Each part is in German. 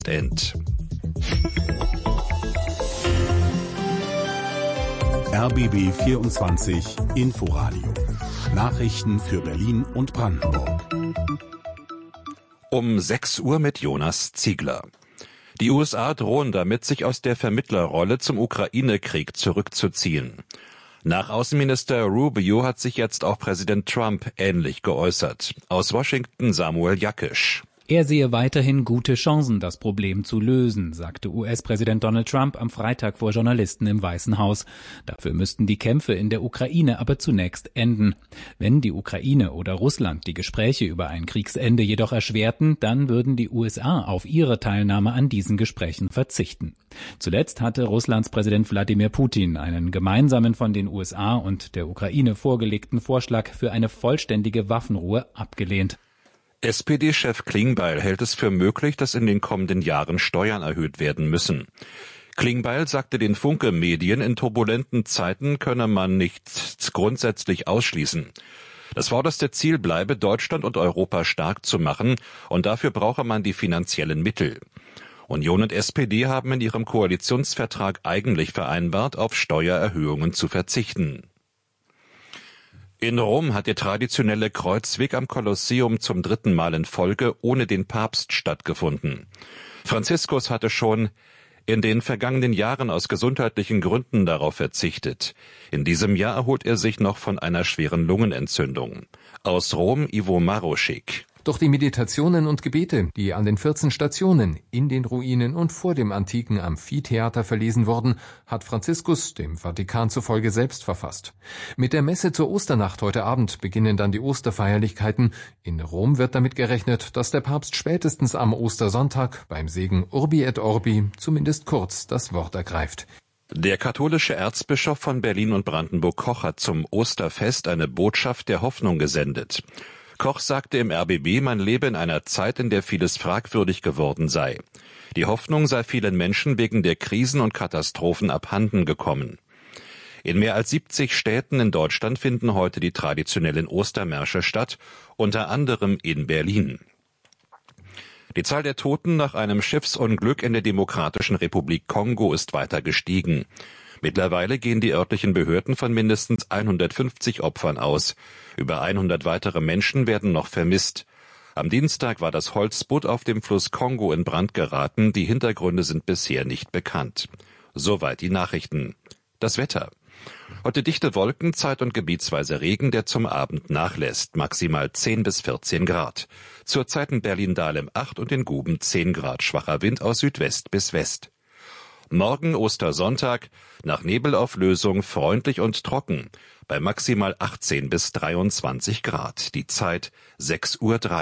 End. RBB 24 Inforadio. Nachrichten für Berlin und Brandenburg. Um 6 Uhr mit Jonas Ziegler. Die USA drohen damit, sich aus der Vermittlerrolle zum Ukraine-Krieg zurückzuziehen. Nach Außenminister Rubio hat sich jetzt auch Präsident Trump ähnlich geäußert. Aus Washington Samuel Jakisch. Er sehe weiterhin gute Chancen, das Problem zu lösen, sagte US-Präsident Donald Trump am Freitag vor Journalisten im Weißen Haus. Dafür müssten die Kämpfe in der Ukraine aber zunächst enden. Wenn die Ukraine oder Russland die Gespräche über ein Kriegsende jedoch erschwerten, dann würden die USA auf ihre Teilnahme an diesen Gesprächen verzichten. Zuletzt hatte Russlands Präsident Wladimir Putin einen gemeinsamen von den USA und der Ukraine vorgelegten Vorschlag für eine vollständige Waffenruhe abgelehnt. SPD-Chef Klingbeil hält es für möglich, dass in den kommenden Jahren Steuern erhöht werden müssen. Klingbeil sagte den Funke-Medien, in turbulenten Zeiten könne man nichts grundsätzlich ausschließen. Das vorderste Ziel bleibe, Deutschland und Europa stark zu machen, und dafür brauche man die finanziellen Mittel. Union und SPD haben in ihrem Koalitionsvertrag eigentlich vereinbart, auf Steuererhöhungen zu verzichten. In Rom hat der traditionelle Kreuzweg am Kolosseum zum 3. Mal in Folge ohne den Papst stattgefunden. Franziskus hatte schon in den vergangenen Jahren aus gesundheitlichen Gründen darauf verzichtet. In diesem Jahr erholt er sich noch von einer schweren Lungenentzündung. Aus Rom Ivo Maroschik. Doch die Meditationen und Gebete, die an den 14 Stationen, in den Ruinen und vor dem antiken Amphitheater verlesen wurden, hat Franziskus dem Vatikan zufolge selbst verfasst. Mit der Messe zur Osternacht heute Abend beginnen dann die Osterfeierlichkeiten. In Rom wird damit gerechnet, dass der Papst spätestens am Ostersonntag beim Segen Urbi et Orbi zumindest kurz das Wort ergreift. Der katholische Erzbischof von Berlin und Brandenburg Koch hat zum Osterfest eine Botschaft der Hoffnung gesendet. Koch sagte im RBB, man lebe in einer Zeit, in der vieles fragwürdig geworden sei. Die Hoffnung sei vielen Menschen wegen der Krisen und Katastrophen abhanden gekommen. In mehr als 70 Städten in Deutschland finden heute die traditionellen Ostermärsche statt, unter anderem in Berlin. Die Zahl der Toten nach einem Schiffsunglück in der Demokratischen Republik Kongo ist weiter gestiegen. Mittlerweile gehen die örtlichen Behörden von mindestens 150 Opfern aus. Über 100 weitere Menschen werden noch vermisst. Am Dienstag war das Holzboot auf dem Fluss Kongo in Brand geraten. Die Hintergründe sind bisher nicht bekannt. Soweit die Nachrichten. Das Wetter. Heute dichte Wolkenzeit und gebietsweise Regen, der zum Abend nachlässt. Maximal 10 bis 14 Grad. Zurzeit in Berlin-Dahlem 8 und in Guben 10 Grad. Schwacher Wind aus Südwest bis West. Morgen Ostersonntag, nach Nebelauflösung freundlich und trocken, bei maximal 18 bis 23 Grad. Die Zeit 6:03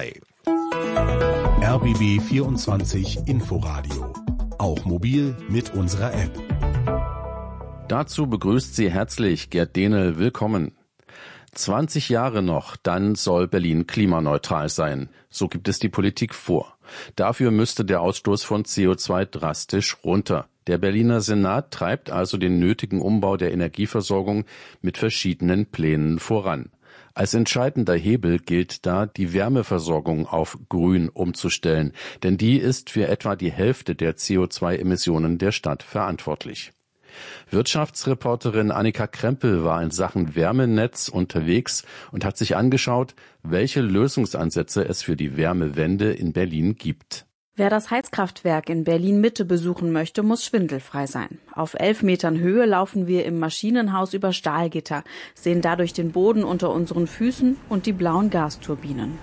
Uhr. RBB 24 Inforadio. Auch mobil mit unserer App. Dazu begrüßt Sie herzlich Gerd Dehnel. Willkommen. 20 Jahre noch, dann soll Berlin klimaneutral sein. So gibt es die Politik vor. Dafür müsste der Ausstoß von CO2 drastisch runter. Der Berliner Senat treibt also den nötigen Umbau der Energieversorgung mit verschiedenen Plänen voran. Als entscheidender Hebel gilt da, die Wärmeversorgung auf grün umzustellen, denn die ist für etwa die Hälfte der CO2-Emissionen der Stadt verantwortlich. Wirtschaftsreporterin Annika Krempel war in Sachen Wärmenetz unterwegs und hat sich angeschaut, welche Lösungsansätze es für die Wärmewende in Berlin gibt. Wer das Heizkraftwerk in Berlin-Mitte besuchen möchte, muss schwindelfrei sein. Auf 11 Metern Höhe laufen wir im Maschinenhaus über Stahlgitter, sehen dadurch den Boden unter unseren Füßen und die blauen Gasturbinen.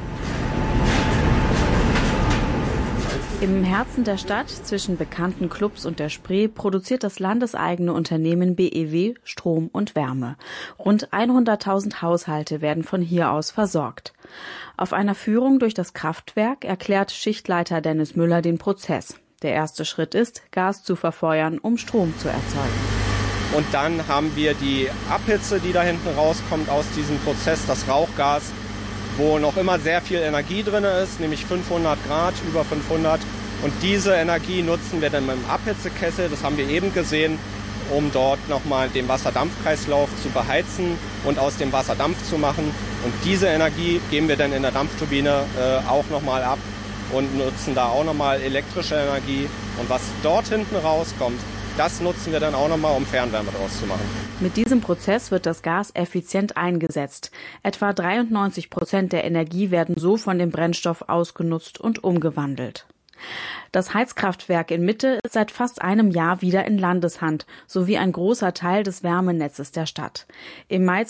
Im Herzen der Stadt, zwischen bekannten Clubs und der Spree, produziert das landeseigene Unternehmen BEW Strom und Wärme. Rund 100.000 Haushalte werden von hier aus versorgt. Auf einer Führung durch das Kraftwerk erklärt Schichtleiter Dennis Müller den Prozess. Der erste Schritt ist, Gas zu verfeuern, um Strom zu erzeugen. Und dann haben wir die Abhitze, die da hinten rauskommt aus diesem Prozess, das Rauchgas, wo noch immer sehr viel Energie drin ist, nämlich 500 Grad, über 500. Und diese Energie nutzen wir dann mit dem Abhitzekessel, das haben wir eben gesehen, um dort nochmal den Wasserdampfkreislauf zu beheizen und aus dem Wasser Dampf zu machen. Und diese Energie geben wir dann in der Dampfturbine auch nochmal ab, und nutzen da auch nochmal elektrische Energie. Und was dort hinten rauskommt, das nutzen wir dann auch nochmal, um Fernwärme draus zu machen. Mit diesem Prozess wird das Gas effizient eingesetzt. Etwa 93% der Energie werden so von dem Brennstoff ausgenutzt und umgewandelt. Das Heizkraftwerk in Mitte ist seit fast einem Jahr wieder in Landeshand, sowie ein großer Teil des Wärmenetzes der Stadt. Im Mai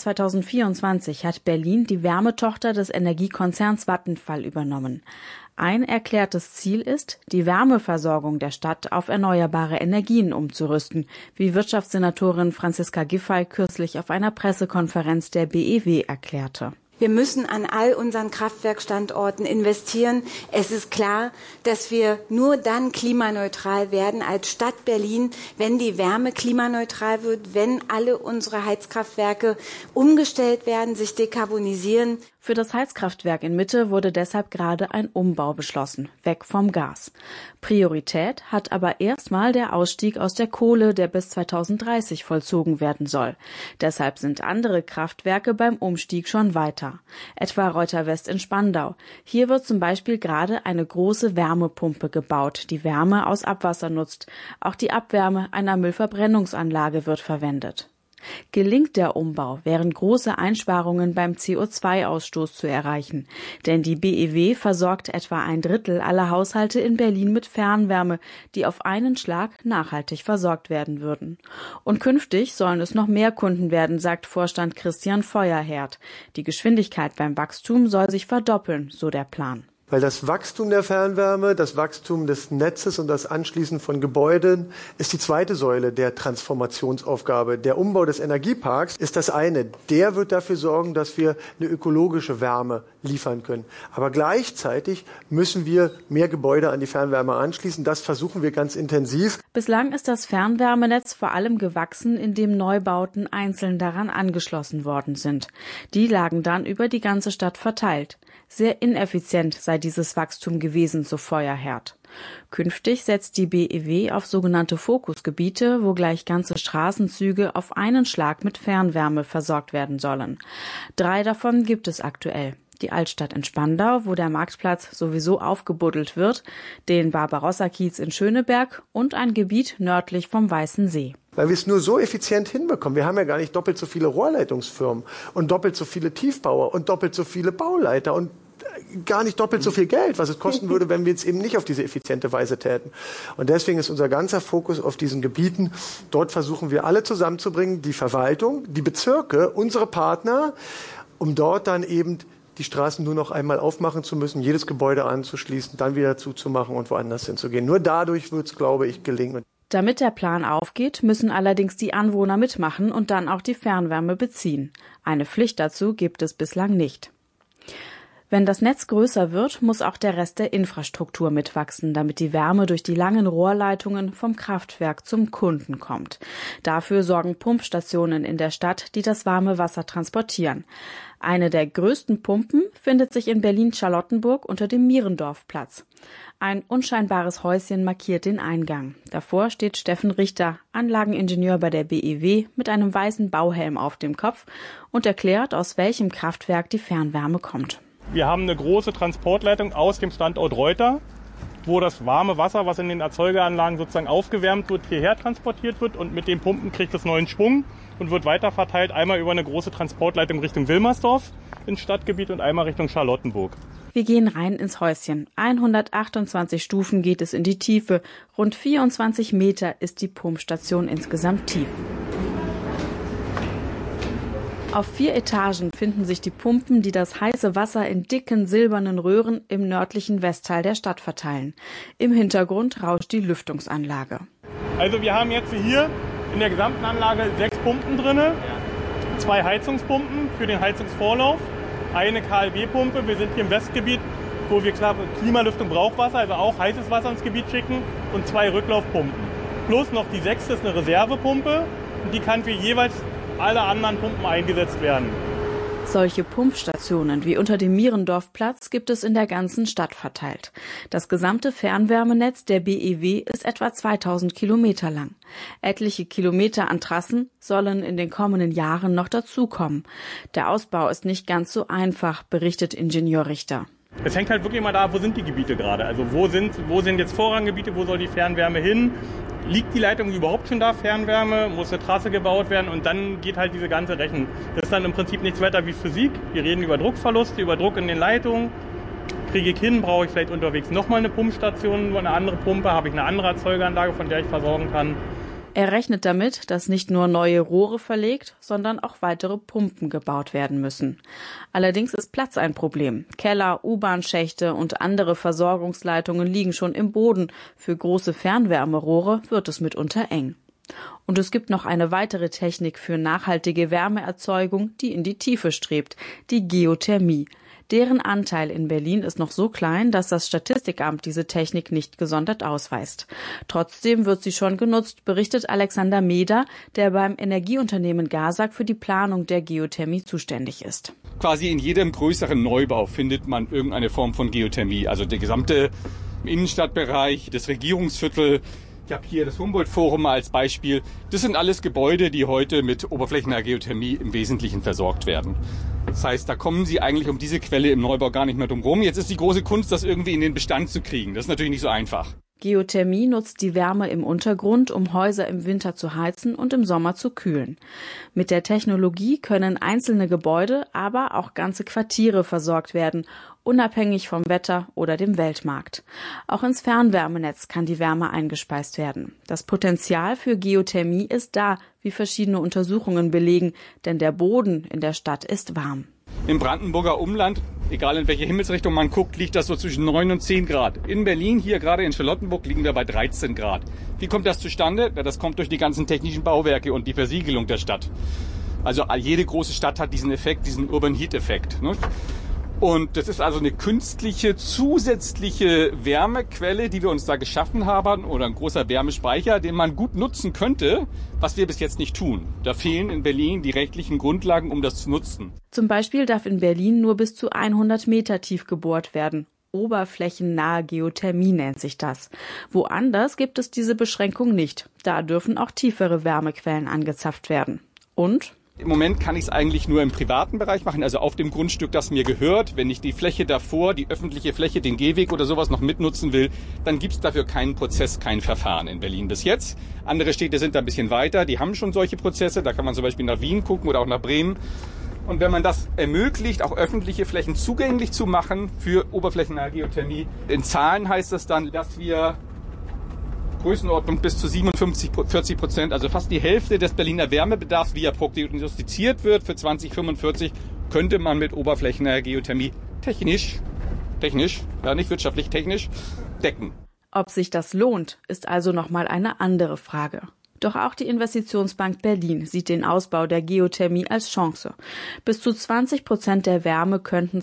2024 hat Berlin die Wärmetochter des Energiekonzerns Vattenfall übernommen. Ein erklärtes Ziel ist, die Wärmeversorgung der Stadt auf erneuerbare Energien umzurüsten, wie Wirtschaftssenatorin Franziska Giffey kürzlich auf einer Pressekonferenz der BEW erklärte. Wir müssen an all unseren Kraftwerkstandorten investieren. Es ist klar, dass wir nur dann klimaneutral werden als Stadt Berlin, wenn die Wärme klimaneutral wird, wenn alle unsere Heizkraftwerke umgestellt werden, sich dekarbonisieren. Für das Heizkraftwerk in Mitte wurde deshalb gerade ein Umbau beschlossen, weg vom Gas. Priorität hat aber erstmal der Ausstieg aus der Kohle, der bis 2030 vollzogen werden soll. Deshalb sind andere Kraftwerke beim Umstieg schon weiter. Etwa Reuter West in Spandau. Hier wird zum Beispiel gerade eine große Wärmepumpe gebaut, die Wärme aus Abwasser nutzt. Auch die Abwärme einer Müllverbrennungsanlage wird verwendet. Gelingt der Umbau, wären große Einsparungen beim CO2-Ausstoß zu erreichen. Denn die BEW versorgt etwa 1/3 aller Haushalte in Berlin mit Fernwärme, die auf einen Schlag nachhaltig versorgt werden würden. Und künftig sollen es noch mehr Kunden werden, sagt Vorstand Christian Feuerherd. Die Geschwindigkeit beim Wachstum soll sich verdoppeln, so der Plan. Weil das Wachstum der Fernwärme, das Wachstum des Netzes und das Anschließen von Gebäuden ist die zweite Säule der Transformationsaufgabe. Der Umbau des Energieparks ist das eine. Der wird dafür sorgen, dass wir eine ökologische Wärme liefern können. Aber gleichzeitig müssen wir mehr Gebäude an die Fernwärme anschließen. Das versuchen wir ganz intensiv. Bislang ist das Fernwärmenetz vor allem gewachsen, indem Neubauten einzeln daran angeschlossen worden sind. Die lagen dann über die ganze Stadt verteilt. Sehr ineffizient sei dieses Wachstum gewesen, so Feuerherd. Künftig setzt die BEW auf sogenannte Fokusgebiete, wo gleich ganze Straßenzüge auf einen Schlag mit Fernwärme versorgt werden sollen. 3 davon gibt es aktuell. Die Altstadt in Spandau, wo der Marktplatz sowieso aufgebuddelt wird, den Barbarossa-Kiez in Schöneberg und ein Gebiet nördlich vom Weißen See. Weil wir es nur so effizient hinbekommen. Wir haben ja gar nicht doppelt so viele Rohrleitungsfirmen und doppelt so viele Tiefbauer und doppelt so viele Bauleiter und gar nicht doppelt so viel Geld, was es kosten würde, wenn wir es eben nicht auf diese effiziente Weise täten. Und deswegen ist unser ganzer Fokus auf diesen Gebieten. Dort versuchen wir alle zusammenzubringen, die Verwaltung, die Bezirke, unsere Partner, um dort dann eben die Straßen nur noch einmal aufmachen zu müssen, jedes Gebäude anzuschließen, dann wieder zuzumachen und woanders hinzugehen. Nur dadurch wird es, glaube ich, gelingen. Damit der Plan aufgeht, müssen allerdings die Anwohner mitmachen und dann auch die Fernwärme beziehen. Eine Pflicht dazu gibt es bislang nicht. Wenn das Netz größer wird, muss auch der Rest der Infrastruktur mitwachsen, damit die Wärme durch die langen Rohrleitungen vom Kraftwerk zum Kunden kommt. Dafür sorgen Pumpstationen in der Stadt, die das warme Wasser transportieren. Eine der größten Pumpen findet sich in Berlin-Charlottenburg unter dem Mierendorfplatz. Ein unscheinbares Häuschen markiert den Eingang. Davor steht Steffen Richter, Anlageningenieur bei der BEW, mit einem weißen Bauhelm auf dem Kopf und erklärt, aus welchem Kraftwerk die Fernwärme kommt. Wir haben eine große Transportleitung aus dem Standort Reuter, wo das warme Wasser, was in den Erzeugeranlagen sozusagen aufgewärmt wird, hierher transportiert wird und mit den Pumpen kriegt es neuen Schwung und wird weiter verteilt, einmal über eine große Transportleitung Richtung Wilmersdorf ins Stadtgebiet und einmal Richtung Charlottenburg. Wir gehen rein ins Häuschen. 128 Stufen geht es in die Tiefe. Rund 24 Meter ist die Pumpstation insgesamt tief. Auf 4 Etagen finden sich die Pumpen, die das heiße Wasser in dicken silbernen Röhren im nördlichen Westteil der Stadt verteilen. Im Hintergrund rauscht die Lüftungsanlage. Also wir haben jetzt hier in der gesamten Anlage 6 Pumpen drin, 2 Heizungspumpen für den Heizungsvorlauf, eine KLW-Pumpe. Wir sind hier im Westgebiet, wo wir klar Klimalüftung Brauchwasser, also auch heißes Wasser ins Gebiet schicken und 2 Rücklaufpumpen. Plus noch die 6. ist eine Reservepumpe und die kann für jeweils alle anderen Pumpen eingesetzt werden. Solche Pumpstationen wie unter dem Mierendorfplatz gibt es in der ganzen Stadt verteilt. Das gesamte Fernwärmenetz der BEW ist etwa 2000 Kilometer lang. Etliche Kilometer an Trassen sollen in den kommenden Jahren noch dazukommen. Der Ausbau ist nicht ganz so einfach, berichtet Ingenieur Richter. Es hängt halt wirklich mal da, wo sind die Gebiete gerade? Also wo sind jetzt Vorranggebiete, wo soll die Fernwärme hin? Liegt die Leitung überhaupt schon da, Fernwärme? Muss eine Trasse gebaut werden? Und dann geht halt diese ganze Rechnung. Das ist dann im Prinzip nichts weiter wie Physik. Wir reden über Druckverluste, über Druck in den Leitungen. Kriege ich hin, brauche ich vielleicht unterwegs nochmal eine Pumpstation, eine andere Pumpe, habe ich eine andere Erzeugeranlage, von der ich versorgen kann. Er rechnet damit, dass nicht nur neue Rohre verlegt, sondern auch weitere Pumpen gebaut werden müssen. Allerdings ist Platz ein Problem. Keller, U-Bahn-Schächte und andere Versorgungsleitungen liegen schon im Boden. Für große Fernwärmerohre wird es mitunter eng. Und es gibt noch eine weitere Technik für nachhaltige Wärmeerzeugung, die in die Tiefe strebt, die Geothermie. Deren Anteil in Berlin ist noch so klein, dass das Statistikamt diese Technik nicht gesondert ausweist. Trotzdem wird sie schon genutzt, berichtet Alexander Meder, der beim Energieunternehmen GASAG für die Planung der Geothermie zuständig ist. Quasi in jedem größeren Neubau findet man irgendeine Form von Geothermie. Also der gesamte Innenstadtbereich, das Regierungsviertel. Ich habe hier das Humboldt-Forum als Beispiel. Das sind alles Gebäude, die heute mit oberflächlicher Geothermie im Wesentlichen versorgt werden. Das heißt, da kommen Sie eigentlich um diese Quelle im Neubau gar nicht mehr drum rum. Jetzt ist die große Kunst, das irgendwie in den Bestand zu kriegen. Das ist natürlich nicht so einfach. Geothermie nutzt die Wärme im Untergrund, um Häuser im Winter zu heizen und im Sommer zu kühlen. Mit der Technologie können einzelne Gebäude, aber auch ganze Quartiere versorgt werden, unabhängig vom Wetter oder dem Weltmarkt. Auch ins Fernwärmenetz kann die Wärme eingespeist werden. Das Potenzial für Geothermie ist da, wie verschiedene Untersuchungen belegen, denn der Boden in der Stadt ist warm. Im Brandenburger Umland, egal in welche Himmelsrichtung man guckt, liegt das so zwischen 9 und 10 Grad. In Berlin, hier gerade in Charlottenburg, liegen wir bei 13 Grad. Wie kommt das zustande? Ja, das kommt durch die ganzen technischen Bauwerke und die Versiegelung der Stadt. Also jede große Stadt hat diesen Effekt, diesen Urban Heat Effekt, ne? Und das ist also eine künstliche, zusätzliche Wärmequelle, die wir uns da geschaffen haben, oder ein großer Wärmespeicher, den man gut nutzen könnte, was wir bis jetzt nicht tun. Da fehlen in Berlin die rechtlichen Grundlagen, um das zu nutzen. Zum Beispiel darf in Berlin nur bis zu 100 Meter tief gebohrt werden. Oberflächennahe Geothermie nennt sich das. Woanders gibt es diese Beschränkung nicht. Da dürfen auch tiefere Wärmequellen angezapft werden. Und? Im Moment kann ich es eigentlich nur im privaten Bereich machen, also auf dem Grundstück, das mir gehört. Wenn ich die Fläche davor, die öffentliche Fläche, den Gehweg oder sowas noch mitnutzen will, dann gibt es dafür keinen Prozess, kein Verfahren in Berlin bis jetzt. Andere Städte sind da ein bisschen weiter, die haben schon solche Prozesse. Da kann man zum Beispiel nach Wien gucken oder auch nach Bremen. Und wenn man das ermöglicht, auch öffentliche Flächen zugänglich zu machen für oberflächennahe Geothermie, in Zahlen heißt das dann, dass wir Größenordnung bis zu 47-40%, also fast die Hälfte des Berliner Wärmebedarfs, wie er prognostiziert wird für 2045, könnte man mit oberflächennaher Geothermie technisch, ja nicht wirtschaftlich, technisch decken. Ob sich das lohnt, ist also nochmal eine andere Frage. Doch auch die Investitionsbank Berlin sieht den Ausbau der Geothermie als Chance. Bis zu 20% der Wärme könnten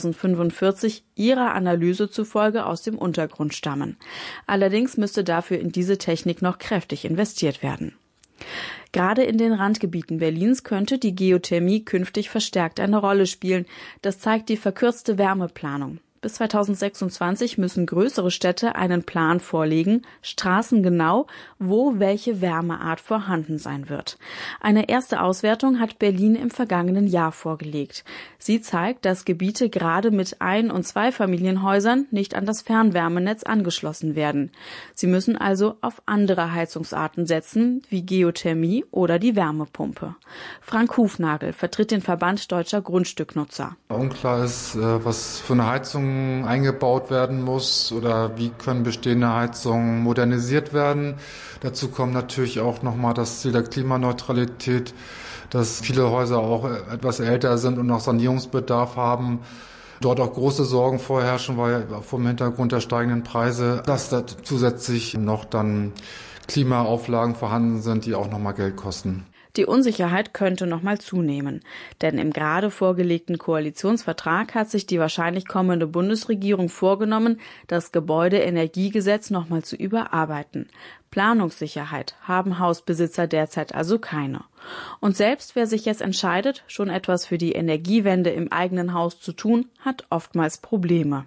2045 ihrer Analyse zufolge aus dem Untergrund stammen. Allerdings müsste dafür in diese Technik noch kräftig investiert werden. Gerade in den Randgebieten Berlins könnte die Geothermie künftig verstärkt eine Rolle spielen. Das zeigt die verkürzte Wärmeplanung. Bis 2026 müssen größere Städte einen Plan vorlegen, straßengenau, wo welche Wärmeart vorhanden sein wird. Eine erste Auswertung hat Berlin im vergangenen Jahr vorgelegt. Sie zeigt, dass Gebiete gerade mit Ein- und Zweifamilienhäusern nicht an das Fernwärmenetz angeschlossen werden. Sie müssen also auf andere Heizungsarten setzen, wie Geothermie oder die Wärmepumpe. Frank Hufnagel vertritt den Verband Deutscher Grundstücknutzer. Unklar ist, was für eine Heizung eingebaut werden muss oder wie können bestehende Heizungen modernisiert werden. Dazu kommt natürlich auch nochmal das Ziel der Klimaneutralität, dass viele Häuser auch etwas älter sind und noch Sanierungsbedarf haben. Dort auch große Sorgen vorherrschen, weil vom Hintergrund der steigenden Preise, dass da zusätzlich noch dann Klimaauflagen vorhanden sind, die auch nochmal Geld kosten. Die Unsicherheit könnte noch mal zunehmen. Denn im gerade vorgelegten Koalitionsvertrag hat sich die wahrscheinlich kommende Bundesregierung vorgenommen, das Gebäudeenergiegesetz noch mal zu überarbeiten. Planungssicherheit haben Hausbesitzer derzeit also keine. Und selbst wer sich jetzt entscheidet, schon etwas für die Energiewende im eigenen Haus zu tun, hat oftmals Probleme.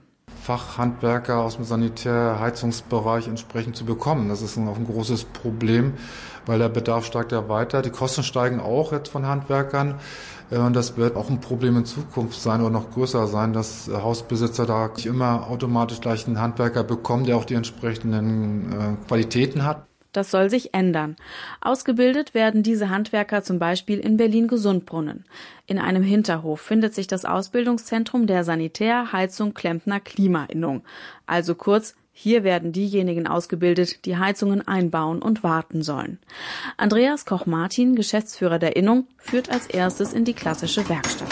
Fachhandwerker aus dem Sanitärheizungsbereich entsprechend zu bekommen. Das ist auch ein großes Problem, weil der Bedarf steigt ja weiter. Die Kosten steigen auch jetzt von Handwerkern. Und das wird auch ein Problem in Zukunft sein oder noch größer sein, dass Hausbesitzer da nicht immer automatisch gleich einen Handwerker bekommen, der auch die entsprechenden Qualitäten hat. Das soll sich ändern. Ausgebildet werden diese Handwerker zum Beispiel in Berlin-Gesundbrunnen. In einem Hinterhof findet sich das Ausbildungszentrum der Sanitär-, Heizung-, Klempner-, Klimainnung. Also kurz, hier werden diejenigen ausgebildet, die Heizungen einbauen und warten sollen. Andreas Koch-Martin, Geschäftsführer der Innung, führt als erstes in die klassische Werkstatt.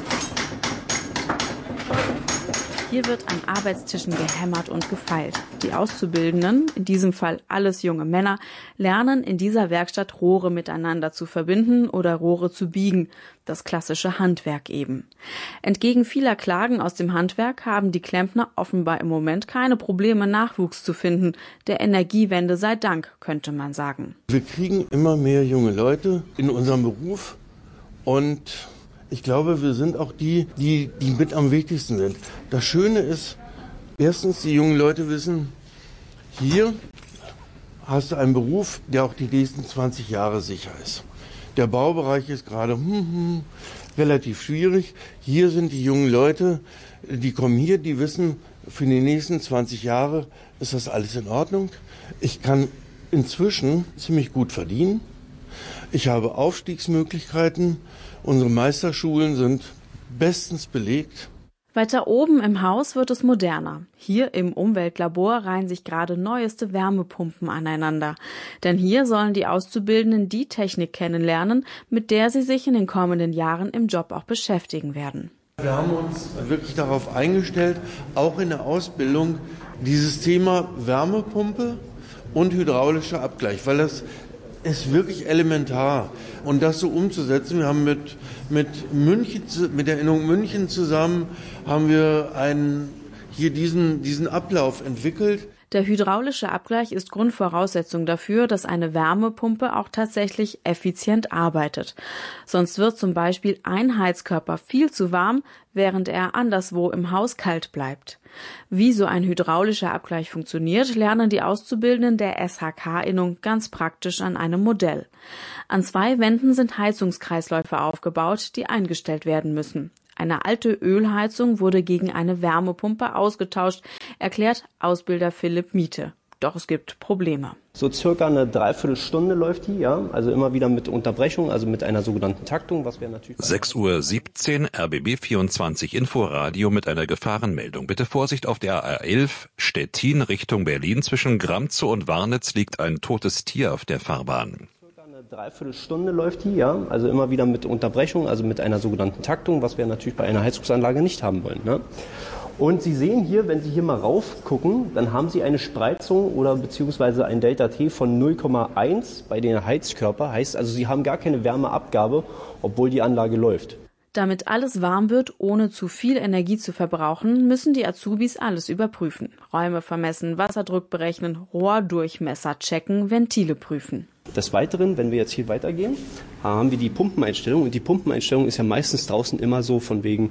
Hier wird an Arbeitstischen gehämmert und gefeilt. Die Auszubildenden, in diesem Fall alles junge Männer, lernen in dieser Werkstatt Rohre miteinander zu verbinden oder Rohre zu biegen. Das klassische Handwerk eben. Entgegen vieler Klagen aus dem Handwerk haben die Klempner offenbar im Moment keine Probleme, Nachwuchs zu finden. Der Energiewende sei Dank, könnte man sagen. Wir kriegen immer mehr junge Leute in unserem Beruf und ich glaube, wir sind auch die mit am wichtigsten sind. Das Schöne ist, erstens, die jungen Leute wissen, hier hast du einen Beruf, der auch die nächsten 20 Jahre sicher ist. Der Baubereich ist gerade relativ schwierig. Hier sind die jungen Leute, die kommen hier, die wissen, für die nächsten 20 Jahre ist das alles in Ordnung. Ich kann inzwischen ziemlich gut verdienen. Ich habe Aufstiegsmöglichkeiten. Unsere Meisterschulen sind bestens belegt. Weiter oben im Haus wird es moderner. Hier im Umweltlabor reihen sich gerade neueste Wärmepumpen aneinander. Denn hier sollen die Auszubildenden die Technik kennenlernen, mit der sie sich in den kommenden Jahren im Job auch beschäftigen werden. Wir haben uns wirklich darauf eingestellt, auch in der Ausbildung dieses Thema Wärmepumpe und hydraulischer Abgleich, weil das ist wirklich elementar. Und das so umzusetzen, wir haben mit der Innung München zusammen, haben wir hier diesen Ablauf entwickelt. Der hydraulische Abgleich ist Grundvoraussetzung dafür, dass eine Wärmepumpe auch tatsächlich effizient arbeitet. Sonst wird zum Beispiel ein Heizkörper viel zu warm, während er anderswo im Haus kalt bleibt. Wie so ein hydraulischer Abgleich funktioniert, lernen die Auszubildenden der SHK-Innung ganz praktisch an einem Modell. An 2 Wänden sind Heizungskreisläufe aufgebaut, die eingestellt werden müssen. Eine alte Ölheizung wurde gegen eine Wärmepumpe ausgetauscht, erklärt Ausbilder Philipp Miete. Doch es gibt Probleme. So circa eine Dreiviertelstunde läuft die, ja, also immer wieder mit Unterbrechung, also mit einer sogenannten Taktung, was wir natürlich... 6:17 Uhr, RBB 24 Inforadio mit einer Gefahrenmeldung. Bitte Vorsicht auf der A11 Stettin Richtung Berlin. Zwischen Gramzow und Warnitz liegt ein totes Tier auf der Fahrbahn. Dreiviertelstunde läuft die, ja, also immer wieder mit Unterbrechung, also mit einer sogenannten Taktung, was wir natürlich bei einer Heizungsanlage nicht haben wollen. Ne? Und Sie sehen hier, wenn Sie hier mal rauf gucken, dann haben Sie eine Spreizung oder beziehungsweise ein Delta-T von 0,1 bei den Heizkörper. Heißt also, Sie haben gar keine Wärmeabgabe, obwohl die Anlage läuft. Damit alles warm wird, ohne zu viel Energie zu verbrauchen, müssen die Azubis alles überprüfen. Räume vermessen, Wasserdruck berechnen, Rohrdurchmesser checken, Ventile prüfen. Des Weiteren, wenn wir jetzt hier weitergehen, haben wir die Pumpeneinstellung. Und die Pumpeneinstellung ist ja meistens draußen immer so von wegen,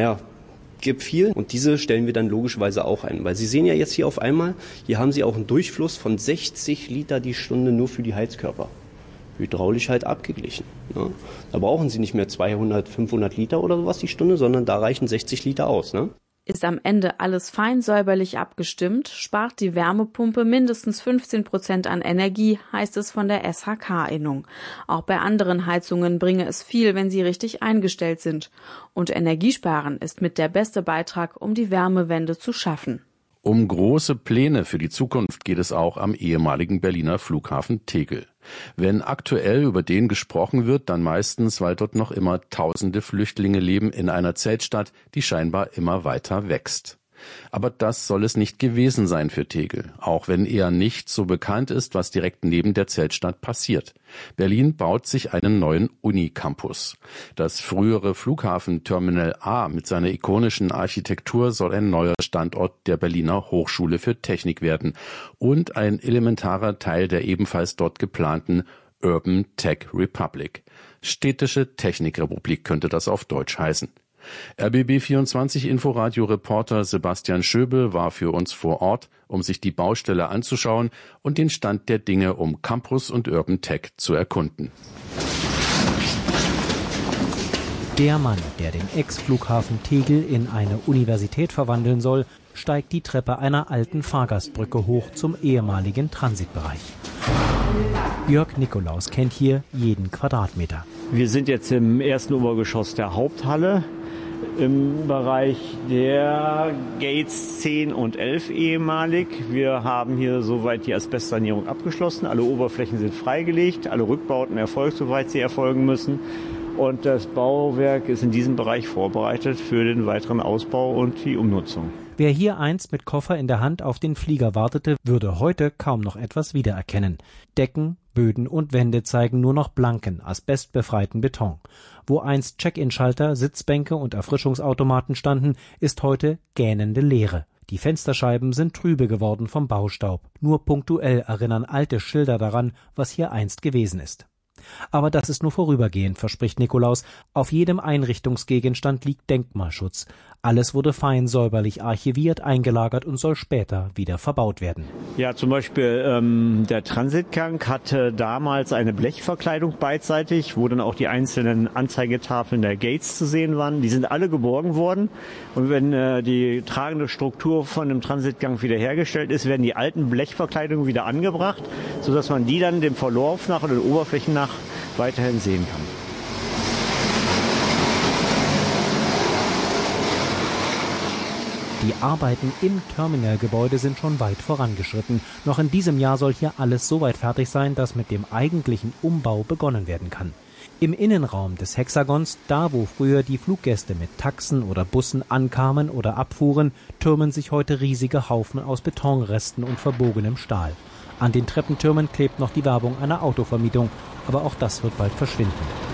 gib viel. Und diese stellen wir dann logischerweise auch ein. Weil Sie sehen ja jetzt hier auf einmal, hier haben Sie auch einen Durchfluss von 60 Liter die Stunde nur für die Heizkörper. Hydraulisch halt abgeglichen. Ne? Da brauchen Sie nicht mehr 200, 500 Liter oder sowas die Stunde, sondern da reichen 60 Liter aus. Ne? Ist am Ende alles fein säuberlich abgestimmt, spart die Wärmepumpe mindestens 15% an Energie, heißt es von der SHK-Innung. Auch bei anderen Heizungen bringe es viel, wenn sie richtig eingestellt sind. Und Energiesparen ist mit der beste Beitrag, um die Wärmewende zu schaffen. Um große Pläne für die Zukunft geht es auch am ehemaligen Berliner Flughafen Tegel. Wenn aktuell über den gesprochen wird, dann meistens, weil dort noch immer Tausende Flüchtlinge leben in einer Zeltstadt, die scheinbar immer weiter wächst. Aber das soll es nicht gewesen sein für Tegel, auch wenn eher nicht so bekannt ist, was direkt neben der Zeltstadt passiert. Berlin baut sich einen neuen Unicampus. Das frühere Flughafenterminal A mit seiner ikonischen Architektur soll ein neuer Standort der Berliner Hochschule für Technik werden und ein elementarer Teil der ebenfalls dort geplanten Urban Tech Republic. Städtische Technikrepublik könnte das auf Deutsch heißen. RBB24 Inforadio-Reporter Sebastian Schöbel war für uns vor Ort, um sich die Baustelle anzuschauen und den Stand der Dinge um Campus und Urban Tech zu erkunden. Der Mann, der den Ex-Flughafen Tegel in eine Universität verwandeln soll, steigt die Treppe einer alten Fahrgastbrücke hoch zum ehemaligen Transitbereich. Jörg Nikolaus kennt hier jeden Quadratmeter. Wir sind jetzt im ersten Obergeschoss der Haupthalle, im Bereich der Gates 10 und 11 ehemalig. Wir haben hier soweit die Asbestsanierung abgeschlossen. Alle Oberflächen sind freigelegt, alle Rückbauten erfolgen, soweit sie erfolgen müssen. Und das Bauwerk ist in diesem Bereich vorbereitet für den weiteren Ausbau und die Umnutzung. Wer hier einst mit Koffer in der Hand auf den Flieger wartete, würde heute kaum noch etwas wiedererkennen. Decken, Böden und Wände zeigen nur noch blanken, asbestbefreiten Beton. Wo einst Check-in-Schalter, Sitzbänke und Erfrischungsautomaten standen, ist heute gähnende Leere. Die Fensterscheiben sind trübe geworden vom Baustaub. Nur punktuell erinnern alte Schilder daran, was hier einst gewesen ist. Aber das ist nur vorübergehend, verspricht Nikolaus. Auf jedem Einrichtungsgegenstand liegt Denkmalschutz. Alles wurde fein säuberlich archiviert, eingelagert und soll später wieder verbaut werden. Ja, zum Beispiel der Transitgang hatte damals eine Blechverkleidung beidseitig, wo dann auch die einzelnen Anzeigetafeln der Gates zu sehen waren. Die sind alle geborgen worden. Und wenn die tragende Struktur von dem Transitgang wiederhergestellt ist, werden die alten Blechverkleidungen wieder angebracht, sodass man die dann dem Verlauf nach und den Oberflächen nach weiterhin sehen kann. Die Arbeiten im Terminalgebäude sind schon weit vorangeschritten. Noch in diesem Jahr soll hier alles so weit fertig sein, dass mit dem eigentlichen Umbau begonnen werden kann. Im Innenraum des Hexagons, da wo früher die Fluggäste mit Taxen oder Bussen ankamen oder abfuhren, türmen sich heute riesige Haufen aus Betonresten und verbogenem Stahl. An den Treppentürmen klebt noch die Werbung einer Autovermietung, aber auch das wird bald verschwinden.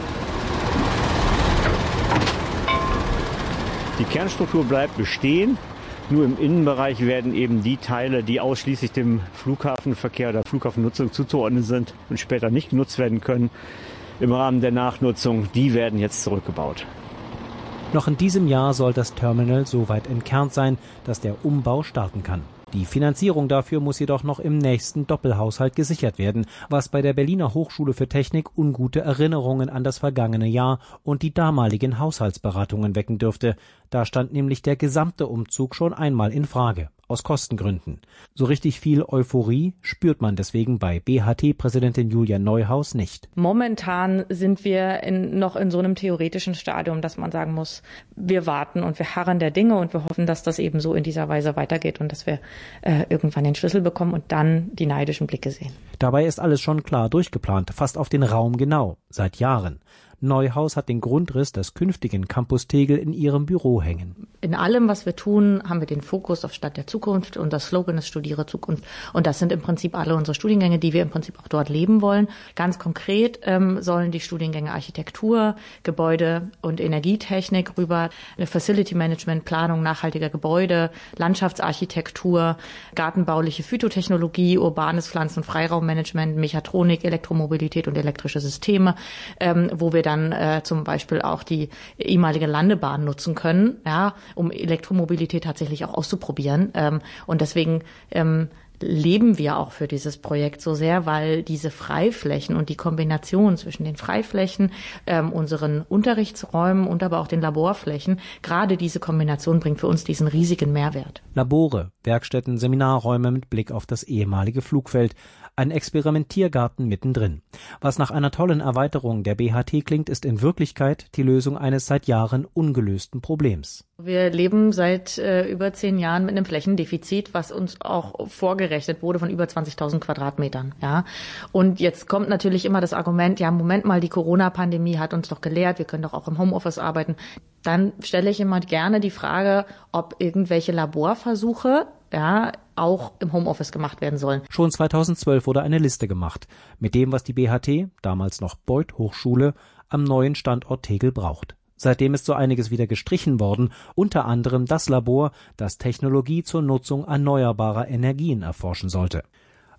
Die Kernstruktur bleibt bestehen. Nur im Innenbereich werden eben die Teile, die ausschließlich dem Flughafenverkehr oder Flughafennutzung zuzuordnen sind und später nicht genutzt werden können, im Rahmen der Nachnutzung, die werden jetzt zurückgebaut. Noch in diesem Jahr soll das Terminal so weit entkernt sein, dass der Umbau starten kann. Die Finanzierung dafür muss jedoch noch im nächsten Doppelhaushalt gesichert werden, was bei der Berliner Hochschule für Technik ungute Erinnerungen an das vergangene Jahr und die damaligen Haushaltsberatungen wecken dürfte. Da stand nämlich der gesamte Umzug schon einmal in Frage, aus Kostengründen. So richtig viel Euphorie spürt man deswegen bei BHT-Präsidentin Julia Neuhaus nicht. Momentan sind wir noch in so einem theoretischen Stadium, dass man sagen muss, wir warten und wir harren der Dinge und wir hoffen, dass das eben so in dieser Weise weitergeht und dass wir irgendwann den Schlüssel bekommen und dann die neidischen Blicke sehen. Dabei ist alles schon klar durchgeplant, fast auf den Raum genau, seit Jahren. Neuhaus hat den Grundriss des künftigen Campus Tegel in ihrem Büro hängen. In allem, was wir tun, haben wir den Fokus auf Stadt der Zukunft und das Slogan ist Studiere Zukunft. Und das sind im Prinzip alle unsere Studiengänge, die wir im Prinzip auch dort leben wollen. Ganz konkret sollen die Studiengänge Architektur, Gebäude- und Energietechnik rüber, Facility Management, Planung nachhaltiger Gebäude, Landschaftsarchitektur, gartenbauliche Phytotechnologie, urbanes Pflanzen- und Freiraummanagement, Mechatronik, Elektromobilität und elektrische Systeme, wo wir dann zum Beispiel auch die ehemalige Landebahn nutzen können, ja, um Elektromobilität tatsächlich auch auszuprobieren. Und deswegen leben wir auch für dieses Projekt so sehr, weil diese Freiflächen und die Kombination zwischen den Freiflächen, unseren Unterrichtsräumen und aber auch den Laborflächen, gerade diese Kombination bringt für uns diesen riesigen Mehrwert. Labore, Werkstätten, Seminarräume mit Blick auf das ehemalige Flugfeld, ein Experimentiergarten mittendrin. Was nach einer tollen Erweiterung der BHT klingt, ist in Wirklichkeit die Lösung eines seit Jahren ungelösten Problems. Wir leben seit über 10 Jahren mit einem Flächendefizit, was uns auch vorgerechnet wurde von über 20.000 Quadratmetern. Ja. Und jetzt kommt natürlich immer das Argument, ja, Moment mal, die Corona-Pandemie hat uns doch gelehrt, wir können doch auch im Homeoffice arbeiten. Dann stelle ich immer gerne die Frage, ob irgendwelche Laborversuche auch im Homeoffice gemacht werden sollen. Schon 2012 wurde eine Liste gemacht mit dem, was die BHT, damals noch Beuth Hochschule, am neuen Standort Tegel braucht. Seitdem ist so einiges wieder gestrichen worden, unter anderem das Labor, das Technologie zur Nutzung erneuerbarer Energien erforschen sollte.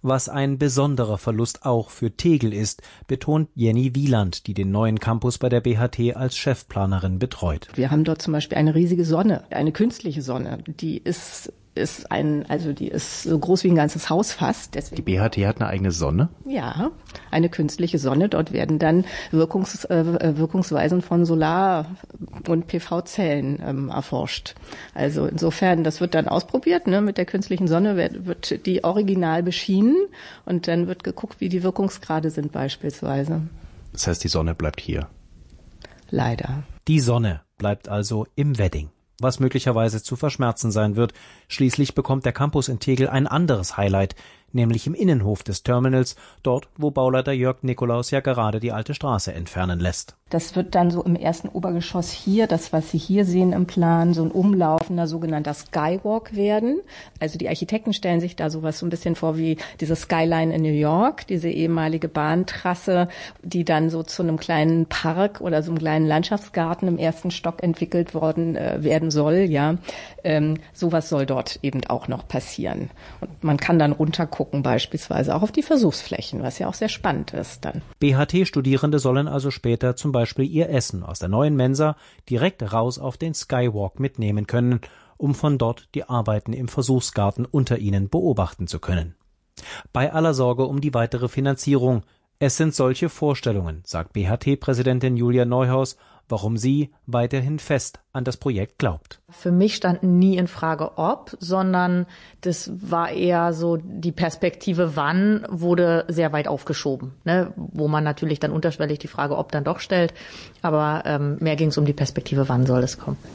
Was ein besonderer Verlust auch für Tegel ist, betont Jenny Wieland, die den neuen Campus bei der BHT als Chefplanerin betreut. Wir haben dort zum Beispiel eine riesige Sonne, eine künstliche Sonne, die ist so groß wie ein ganzes Haus fast. Deswegen, die BHT hat eine eigene Sonne? Ja, eine künstliche Sonne. Dort werden dann Wirkungsweisen von Solar- und PV-Zellen erforscht. Also insofern, das wird dann ausprobiert. Mit der künstlichen Sonne wird die original beschienen und dann wird geguckt, wie die Wirkungsgrade sind beispielsweise. Das heißt, die Sonne bleibt hier? Leider. Die Sonne bleibt also im Wedding. Was möglicherweise zu verschmerzen sein wird. Schließlich bekommt der Campus in Tegel ein anderes Highlight, nämlich im Innenhof des Terminals, dort, wo Bauleiter Jörg Nikolaus ja gerade die alte Straße entfernen lässt. Das wird dann so im ersten Obergeschoss hier, das, was Sie hier sehen im Plan, so ein umlaufender sogenannter Skywalk werden. Also die Architekten stellen sich da sowas so ein bisschen vor wie diese Skyline in New York, diese ehemalige Bahntrasse, die dann so zu einem kleinen Park oder so einem kleinen Landschaftsgarten im ersten Stock entwickelt werden soll. Ja, sowas soll dort eben auch noch passieren. Und man kann dann runtergucken, beispielsweise auch auf die Versuchsflächen, was ja auch sehr spannend ist dann. BHT-Studierende sollen also später zum Beispiel ihr Essen aus der neuen Mensa direkt raus auf den Skywalk mitnehmen können, um von dort die Arbeiten im Versuchsgarten unter ihnen beobachten zu können. Bei aller Sorge um die weitere Finanzierung, es sind solche Vorstellungen, sagt BHT-Präsidentin Julia Neuhaus, warum sie weiterhin fest an das Projekt glaubt. Für mich stand nie in Frage ob, sondern das war eher so die Perspektive wann wurde sehr weit aufgeschoben, ne? Wo man natürlich dann unterschwellig die Frage ob dann doch stellt, aber mehr ging es um die Perspektive wann soll es kommen.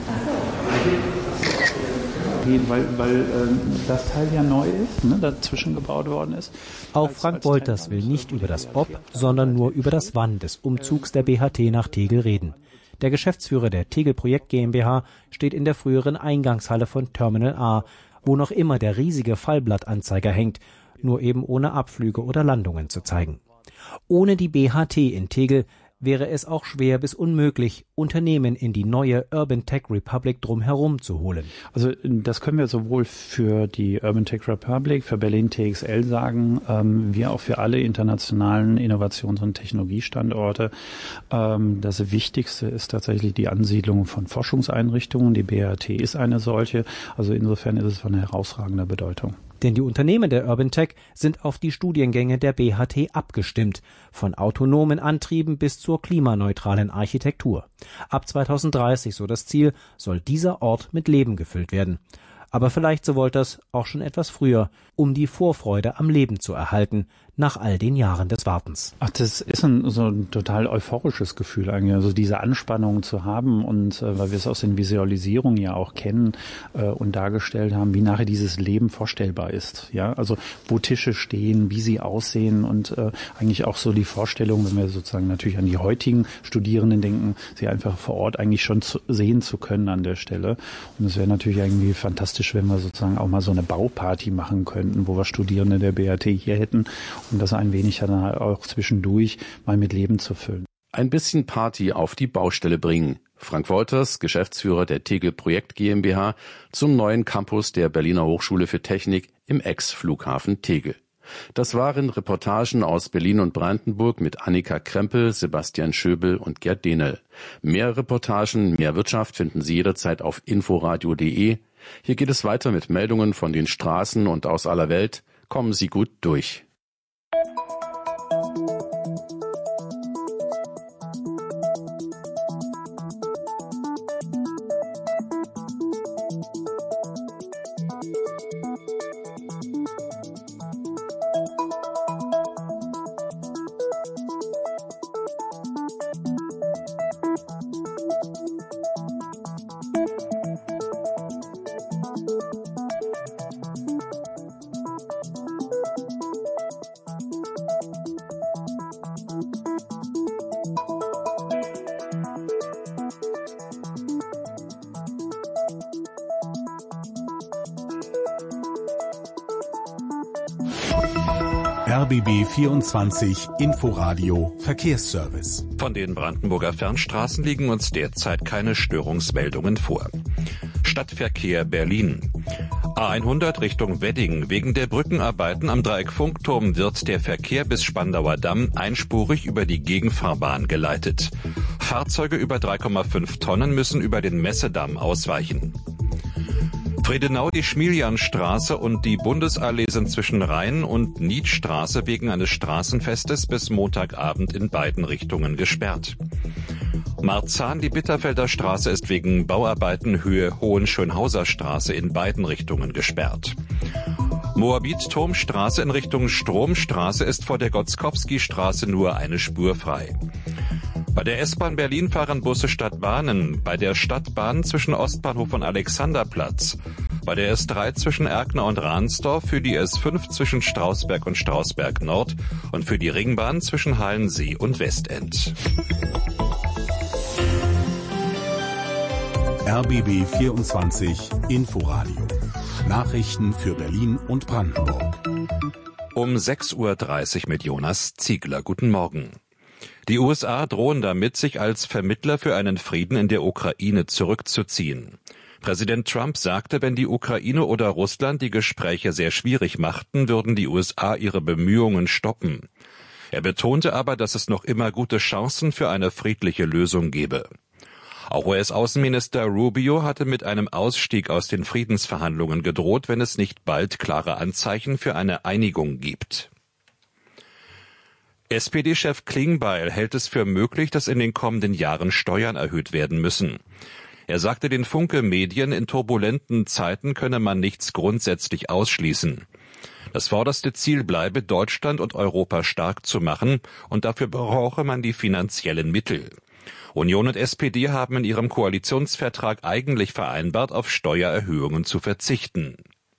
Weil das Teil ja neu ist, ne, dazwischen gebaut worden ist. Auch Frank Wolters will nicht über das Ob, sondern nur über das Wann des Umzugs der BHT nach Tegel reden. Der Geschäftsführer der Tegel Projekt GmbH steht in der früheren Eingangshalle von Terminal A, wo noch immer der riesige Fallblattanzeiger hängt, nur eben ohne Abflüge oder Landungen zu zeigen. Ohne die BHT in Tegel wäre es auch schwer bis unmöglich, Unternehmen in die neue Urban Tech Republic drumherum zu holen. Also das können wir sowohl für die Urban Tech Republic, für Berlin TXL sagen, wie auch für alle internationalen Innovations- und Technologiestandorte. Das Wichtigste ist tatsächlich die Ansiedlung von Forschungseinrichtungen. Die BHT ist eine solche. Also insofern ist es von herausragender Bedeutung. Denn die Unternehmen der Urban Tech sind auf die Studiengänge der BHT abgestimmt, von autonomen Antrieben bis zur klimaneutralen Architektur. Ab 2030, so das Ziel, soll dieser Ort mit Leben gefüllt werden. Aber vielleicht, so Wolters, auch schon etwas früher, um die Vorfreude am Leben zu erhalten, nach all den Jahren des Wartens. Ach, das ist so ein total euphorisches Gefühl eigentlich, also diese Anspannung zu haben und weil wir es aus den Visualisierungen ja auch kennen und dargestellt haben, wie nachher dieses Leben vorstellbar ist. Ja, also wo Tische stehen, wie sie aussehen und eigentlich auch so die Vorstellung, wenn wir sozusagen natürlich an die heutigen Studierenden denken, sie einfach vor Ort eigentlich schon sehen zu können an der Stelle. Und es wäre natürlich irgendwie fantastisch, wenn wir sozusagen auch mal so eine Bauparty machen könnten, wo wir Studierende der BHT hier hätten, um das ein wenig dann auch zwischendurch mal mit Leben zu füllen. Ein bisschen Party auf die Baustelle bringen. Frank Wolters, Geschäftsführer der Tegel Projekt GmbH, zum neuen Campus der Berliner Hochschule für Technik im Ex-Flughafen Tegel. Das waren Reportagen aus Berlin und Brandenburg mit Annika Krempel, Sebastian Schöbel und Gerd Dehnel. Mehr Reportagen, mehr Wirtschaft finden Sie jederzeit auf inforadio.de. Hier geht es weiter mit Meldungen von den Straßen und aus aller Welt. Kommen Sie gut durch. RBB 24 Inforadio Verkehrsservice. Von den Brandenburger Fernstraßen liegen uns derzeit keine Störungsmeldungen vor. Stadtverkehr Berlin. A100 Richtung Wedding. Wegen der Brückenarbeiten am Dreieck Funkturm wird der Verkehr bis Spandauer Damm einspurig über die Gegenfahrbahn geleitet. Fahrzeuge über 3,5 Tonnen müssen über den Messedamm ausweichen. Friedenau, die Schmiljanstraße und die Bundesallee sind zwischen Rhein- und Niedstraße wegen eines Straßenfestes bis Montagabend in beiden Richtungen gesperrt. Marzahn, die Bitterfelder Straße ist wegen Bauarbeiten Höhe Hohenschönhauser Straße in beiden Richtungen gesperrt. Moabit-Turmstraße in Richtung Stromstraße ist vor der Gotzkowski-Straße nur eine Spur frei. Bei der S-Bahn Berlin fahren Busse statt Bahnen, bei der Stadtbahn zwischen Ostbahnhof und Alexanderplatz, bei der S3 zwischen Erkner und Ransdorf, für die S5 zwischen Strausberg und Strausberg Nord und für die Ringbahn zwischen Halensee und Westend. RBB 24 Inforadio. Nachrichten für Berlin und Brandenburg. Um 6:30 Uhr mit Jonas Ziegler. Guten Morgen. Die USA drohen damit, sich als Vermittler für einen Frieden in der Ukraine zurückzuziehen. Präsident Trump sagte, wenn die Ukraine oder Russland die Gespräche sehr schwierig machten, würden die USA ihre Bemühungen stoppen. Er betonte aber, dass es noch immer gute Chancen für eine friedliche Lösung gebe. Auch US-Außenminister Rubio hatte mit einem Ausstieg aus den Friedensverhandlungen gedroht, wenn es nicht bald klare Anzeichen für eine Einigung gibt. SPD-Chef Klingbeil hält es für möglich, dass in den kommenden Jahren Steuern erhöht werden müssen. Er sagte den Funke-Medien, in turbulenten Zeiten könne man nichts grundsätzlich ausschließen. Das vorderste Ziel bleibe, Deutschland und Europa stark zu machen, und dafür brauche man die finanziellen Mittel. Union und SPD haben in ihrem Koalitionsvertrag eigentlich vereinbart, auf Steuererhöhungen zu verzichten.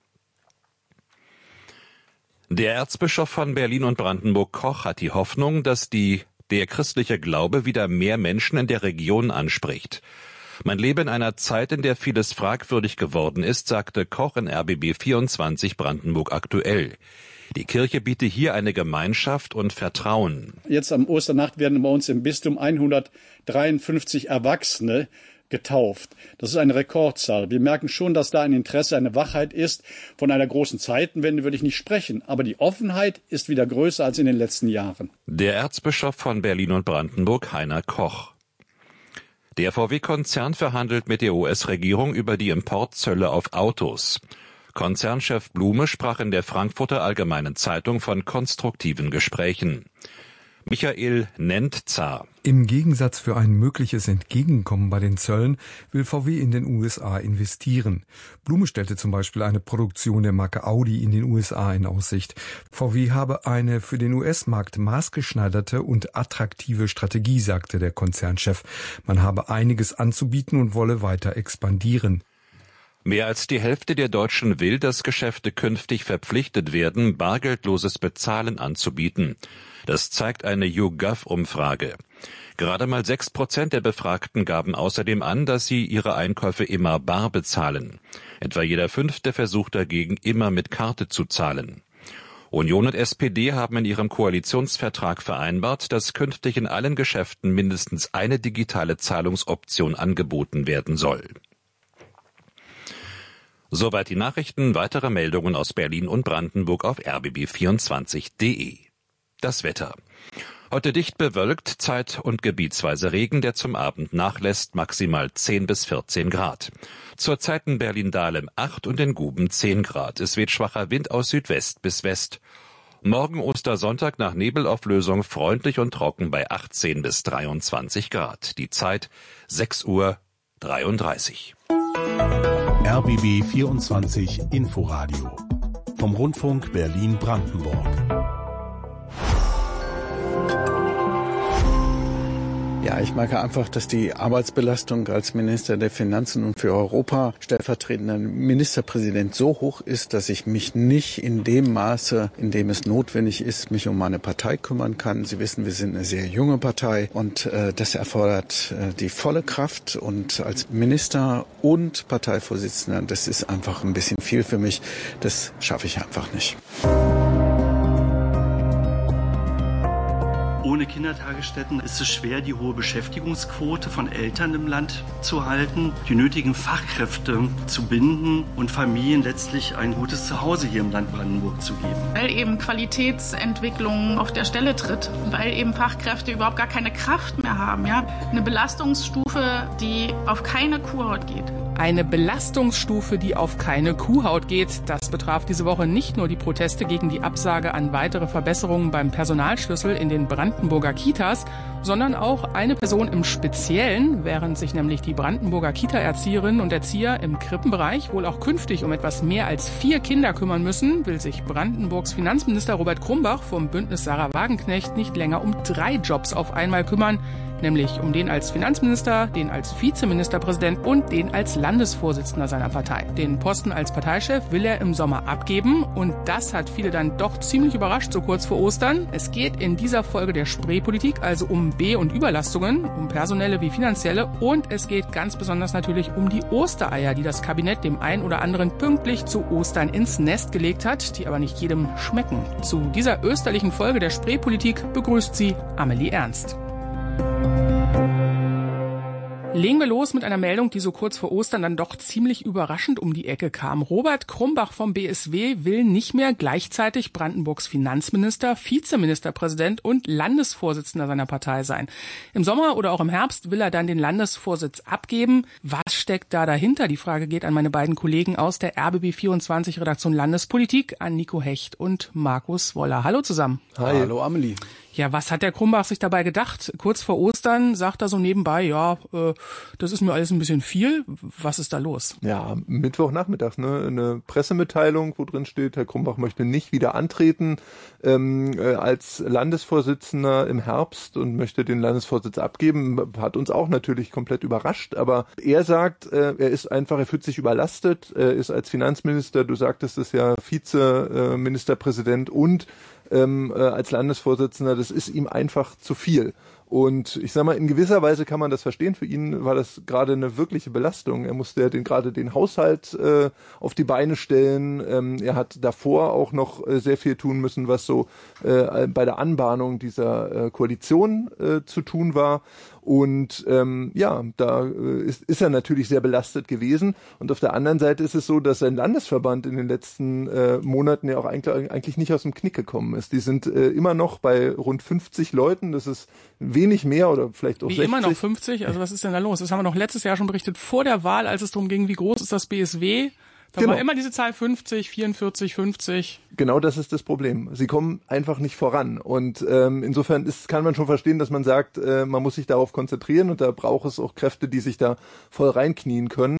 Der Erzbischof von Berlin und Brandenburg Koch hat die Hoffnung, dass der christliche Glaube wieder mehr Menschen in der Region anspricht. Man lebe in einer Zeit, in der vieles fragwürdig geworden ist, sagte Koch in RBB 24 Brandenburg aktuell. Die Kirche biete hier eine Gemeinschaft und Vertrauen. Jetzt am Osternacht werden bei uns im Bistum 153 Erwachsene getauft. Das ist eine Rekordzahl. Wir merken schon, dass da ein Interesse, eine Wachheit ist. Von einer großen Zeitenwende würde ich nicht sprechen, aber die Offenheit ist wieder größer als in den letzten Jahren. Der Erzbischof von Berlin und Brandenburg, Heiner Koch. Der VW-Konzern verhandelt mit der US-Regierung über die Importzölle auf Autos. Konzernchef Blume sprach in der Frankfurter Allgemeinen Zeitung von konstruktiven Gesprächen. Michael Nentzar. Im Gegensatz für ein mögliches Entgegenkommen bei den Zöllen will VW in den USA investieren. Blume stellte zum Beispiel eine Produktion der Marke Audi in den USA in Aussicht. VW habe eine für den US-Markt maßgeschneiderte und attraktive Strategie, sagte der Konzernchef. Man habe einiges anzubieten und wolle weiter expandieren. Mehr als die Hälfte der Deutschen will, dass Geschäfte künftig verpflichtet werden, bargeldloses Bezahlen anzubieten. Das zeigt eine YouGov-Umfrage. Gerade mal 6% der Befragten gaben außerdem an, dass sie ihre Einkäufe immer bar bezahlen. Etwa jeder Fünfte versucht dagegen, immer mit Karte zu zahlen. Union und SPD haben in ihrem Koalitionsvertrag vereinbart, dass künftig in allen Geschäften mindestens eine digitale Zahlungsoption angeboten werden soll. Soweit die Nachrichten. Weitere Meldungen aus Berlin und Brandenburg auf rbb24.de. Das Wetter. Heute dicht bewölkt, zeit- und gebietsweise Regen, der zum Abend nachlässt, maximal 10 bis 14 Grad. Zurzeit in Berlin-Dahlem 8 und in Guben 10 Grad. Es weht schwacher Wind aus Südwest bis West. Morgen Ostersonntag nach Nebelauflösung freundlich und trocken bei 18 bis 23 Grad. Die Zeit 6:33 Uhr. RBB 24 Inforadio vom Rundfunk Berlin-Brandenburg. Ja, ich merke einfach, dass die Arbeitsbelastung als Minister der Finanzen und für Europa stellvertretender Ministerpräsident so hoch ist, dass ich mich nicht in dem Maße, in dem es notwendig ist, mich um meine Partei kümmern kann. Sie wissen, wir sind eine sehr junge Partei und das erfordert die volle Kraft. Und als Minister und Parteivorsitzender, das ist einfach ein bisschen viel für mich. Das schaffe ich einfach nicht. Ohne Kindertagesstätten ist es schwer, die hohe Beschäftigungsquote von Eltern im Land zu halten, die nötigen Fachkräfte zu binden und Familien letztlich ein gutes Zuhause hier im Land Brandenburg zu geben. Weil eben Qualitätsentwicklung auf der Stelle tritt, weil eben Fachkräfte überhaupt gar keine Kraft mehr haben. Ja? Eine Belastungsstufe, die auf keine Kuhhaut geht. Eine Belastungsstufe, die auf keine Kuhhaut geht. Das betraf diese Woche nicht nur die Proteste gegen die Absage an weitere Verbesserungen beim Personalschlüssel in den Brandenburger Kitas, sondern auch eine Person im Speziellen, während sich nämlich die Brandenburger Kita-Erzieherinnen und Erzieher im Krippenbereich wohl auch künftig um etwas mehr als 4 Kinder kümmern müssen, will sich Brandenburgs Finanzminister Robert Krumbach vom Bündnis Sarah Wagenknecht nicht länger um 3 Jobs auf einmal kümmern, nämlich um den als Finanzminister, den als Vizeministerpräsident und den als Landesvorsitzender seiner Partei. Den Posten als Parteichef will er im Sommer abgeben und das hat viele dann doch ziemlich überrascht, so kurz vor Ostern. Es geht in dieser Folge der Spreepolitik also um Be- und Überlastungen, um personelle wie finanzielle und es geht ganz besonders natürlich um die Ostereier, die das Kabinett dem einen oder anderen pünktlich zu Ostern ins Nest gelegt hat, die aber nicht jedem schmecken. Zu dieser österlichen Folge der Spreepolitik begrüßt sie Amelie Ernst. Legen wir los mit einer Meldung, die so kurz vor Ostern dann doch ziemlich überraschend um die Ecke kam. Robert Krumbach vom BSW will nicht mehr gleichzeitig Brandenburgs Finanzminister, Vizeministerpräsident und Landesvorsitzender seiner Partei sein. Im Sommer oder auch im Herbst will er dann den Landesvorsitz abgeben. Was steckt da dahinter? Die Frage geht an meine beiden Kollegen aus der RBB24 Redaktion Landespolitik, an Nico Hecht und Markus Woller. Hallo zusammen. Hi. Hallo Amelie. Ja, was hat der Krumbach sich dabei gedacht? Kurz vor Ostern sagt er so nebenbei, ja, das ist mir alles ein bisschen viel. Was ist da los? Ja, Mittwochnachmittag, eine Pressemitteilung, wo drin steht, Herr Krumbach möchte nicht wieder antreten als Landesvorsitzender im Herbst und möchte den Landesvorsitz abgeben. Hat uns auch natürlich komplett überrascht, aber er sagt, er fühlt sich überlastet, ist als Finanzminister, du sagtest es ja, Vizeministerpräsident und als Landesvorsitzender, das ist ihm einfach zu viel. Und ich sag mal, in gewisser Weise kann man das verstehen. Für ihn war das gerade eine wirkliche Belastung. Er musste gerade den Haushalt auf die Beine stellen. Er hat davor auch noch sehr viel tun müssen, was so bei der Anbahnung dieser Koalition zu tun war. Und da ist er natürlich sehr belastet gewesen. Und auf der anderen Seite ist es so, dass sein Landesverband in den letzten Monaten ja auch eigentlich nicht aus dem Knick gekommen ist. Die sind immer noch bei rund 50 Leuten. Das ist wenig mehr oder vielleicht auch 60. Wie immer noch 50? Also was ist denn da los? Das haben wir noch letztes Jahr schon berichtet, vor der Wahl, als es darum ging, wie groß ist das BSW. Da war immer diese Zahl 50, 44, 50. Genau, das ist das Problem. Sie kommen einfach nicht voran. Und insofern kann man schon verstehen, dass man sagt, man muss sich darauf konzentrieren und da braucht es auch Kräfte, die sich da voll reinknien können.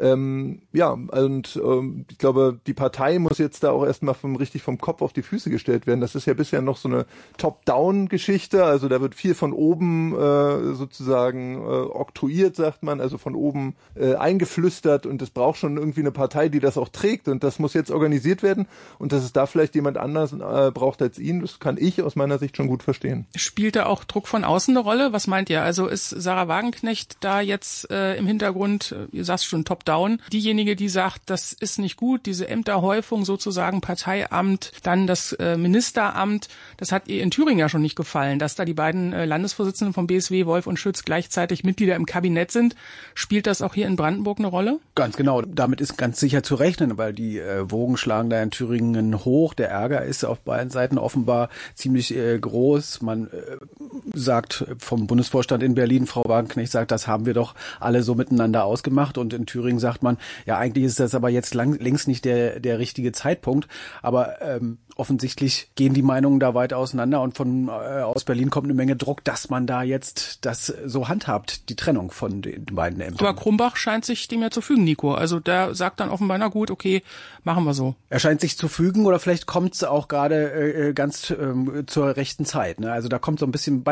Ich glaube, die Partei muss jetzt da auch erstmal richtig vom Kopf auf die Füße gestellt werden. Das ist ja bisher noch so eine Top-Down-Geschichte. Also da wird viel von oben sozusagen oktroyiert, sagt man, also von oben eingeflüstert und es braucht schon irgendwie eine Partei, die das auch trägt und das muss jetzt organisiert werden und dass es da vielleicht jemand anders braucht als ihn, das kann ich aus meiner Sicht schon gut verstehen. Spielt da auch Druck von außen eine Rolle? Was meint ihr? Also ist Sarah Wagenknecht da jetzt im Hintergrund, ihr sagst schon Top-Down, diejenige, die sagt, das ist nicht gut, diese Ämterhäufung sozusagen, Parteiamt, dann das Ministeramt, das hat ihr in Thüringen ja schon nicht gefallen, dass da die beiden Landesvorsitzenden vom BSW, Wolf und Schütz, gleichzeitig Mitglieder im Kabinett sind. Spielt das auch hier in Brandenburg eine Rolle? Ganz genau, damit ist ganz sicher zu rechnen, weil die Wogen schlagen da in Thüringen hoch. Der Ärger ist auf beiden Seiten offenbar ziemlich groß. Man sagt vom Bundesvorstand in Berlin, Frau Wagenknecht sagt, das haben wir doch alle so miteinander ausgemacht und in Thüringen sagt man, ja, eigentlich ist das aber jetzt längst nicht der richtige Zeitpunkt, aber offensichtlich gehen die Meinungen da weit auseinander und aus Berlin kommt eine Menge Druck, dass man da jetzt das so handhabt, die Trennung von den beiden Ämtern. Aber Krumbach scheint sich dem ja zu fügen, Nico. Also der sagt dann offenbar, na gut, okay, machen wir so. Er scheint sich zu fügen oder vielleicht kommt es auch gerade ganz zur rechten Zeit. Ne? Also da kommt so ein bisschen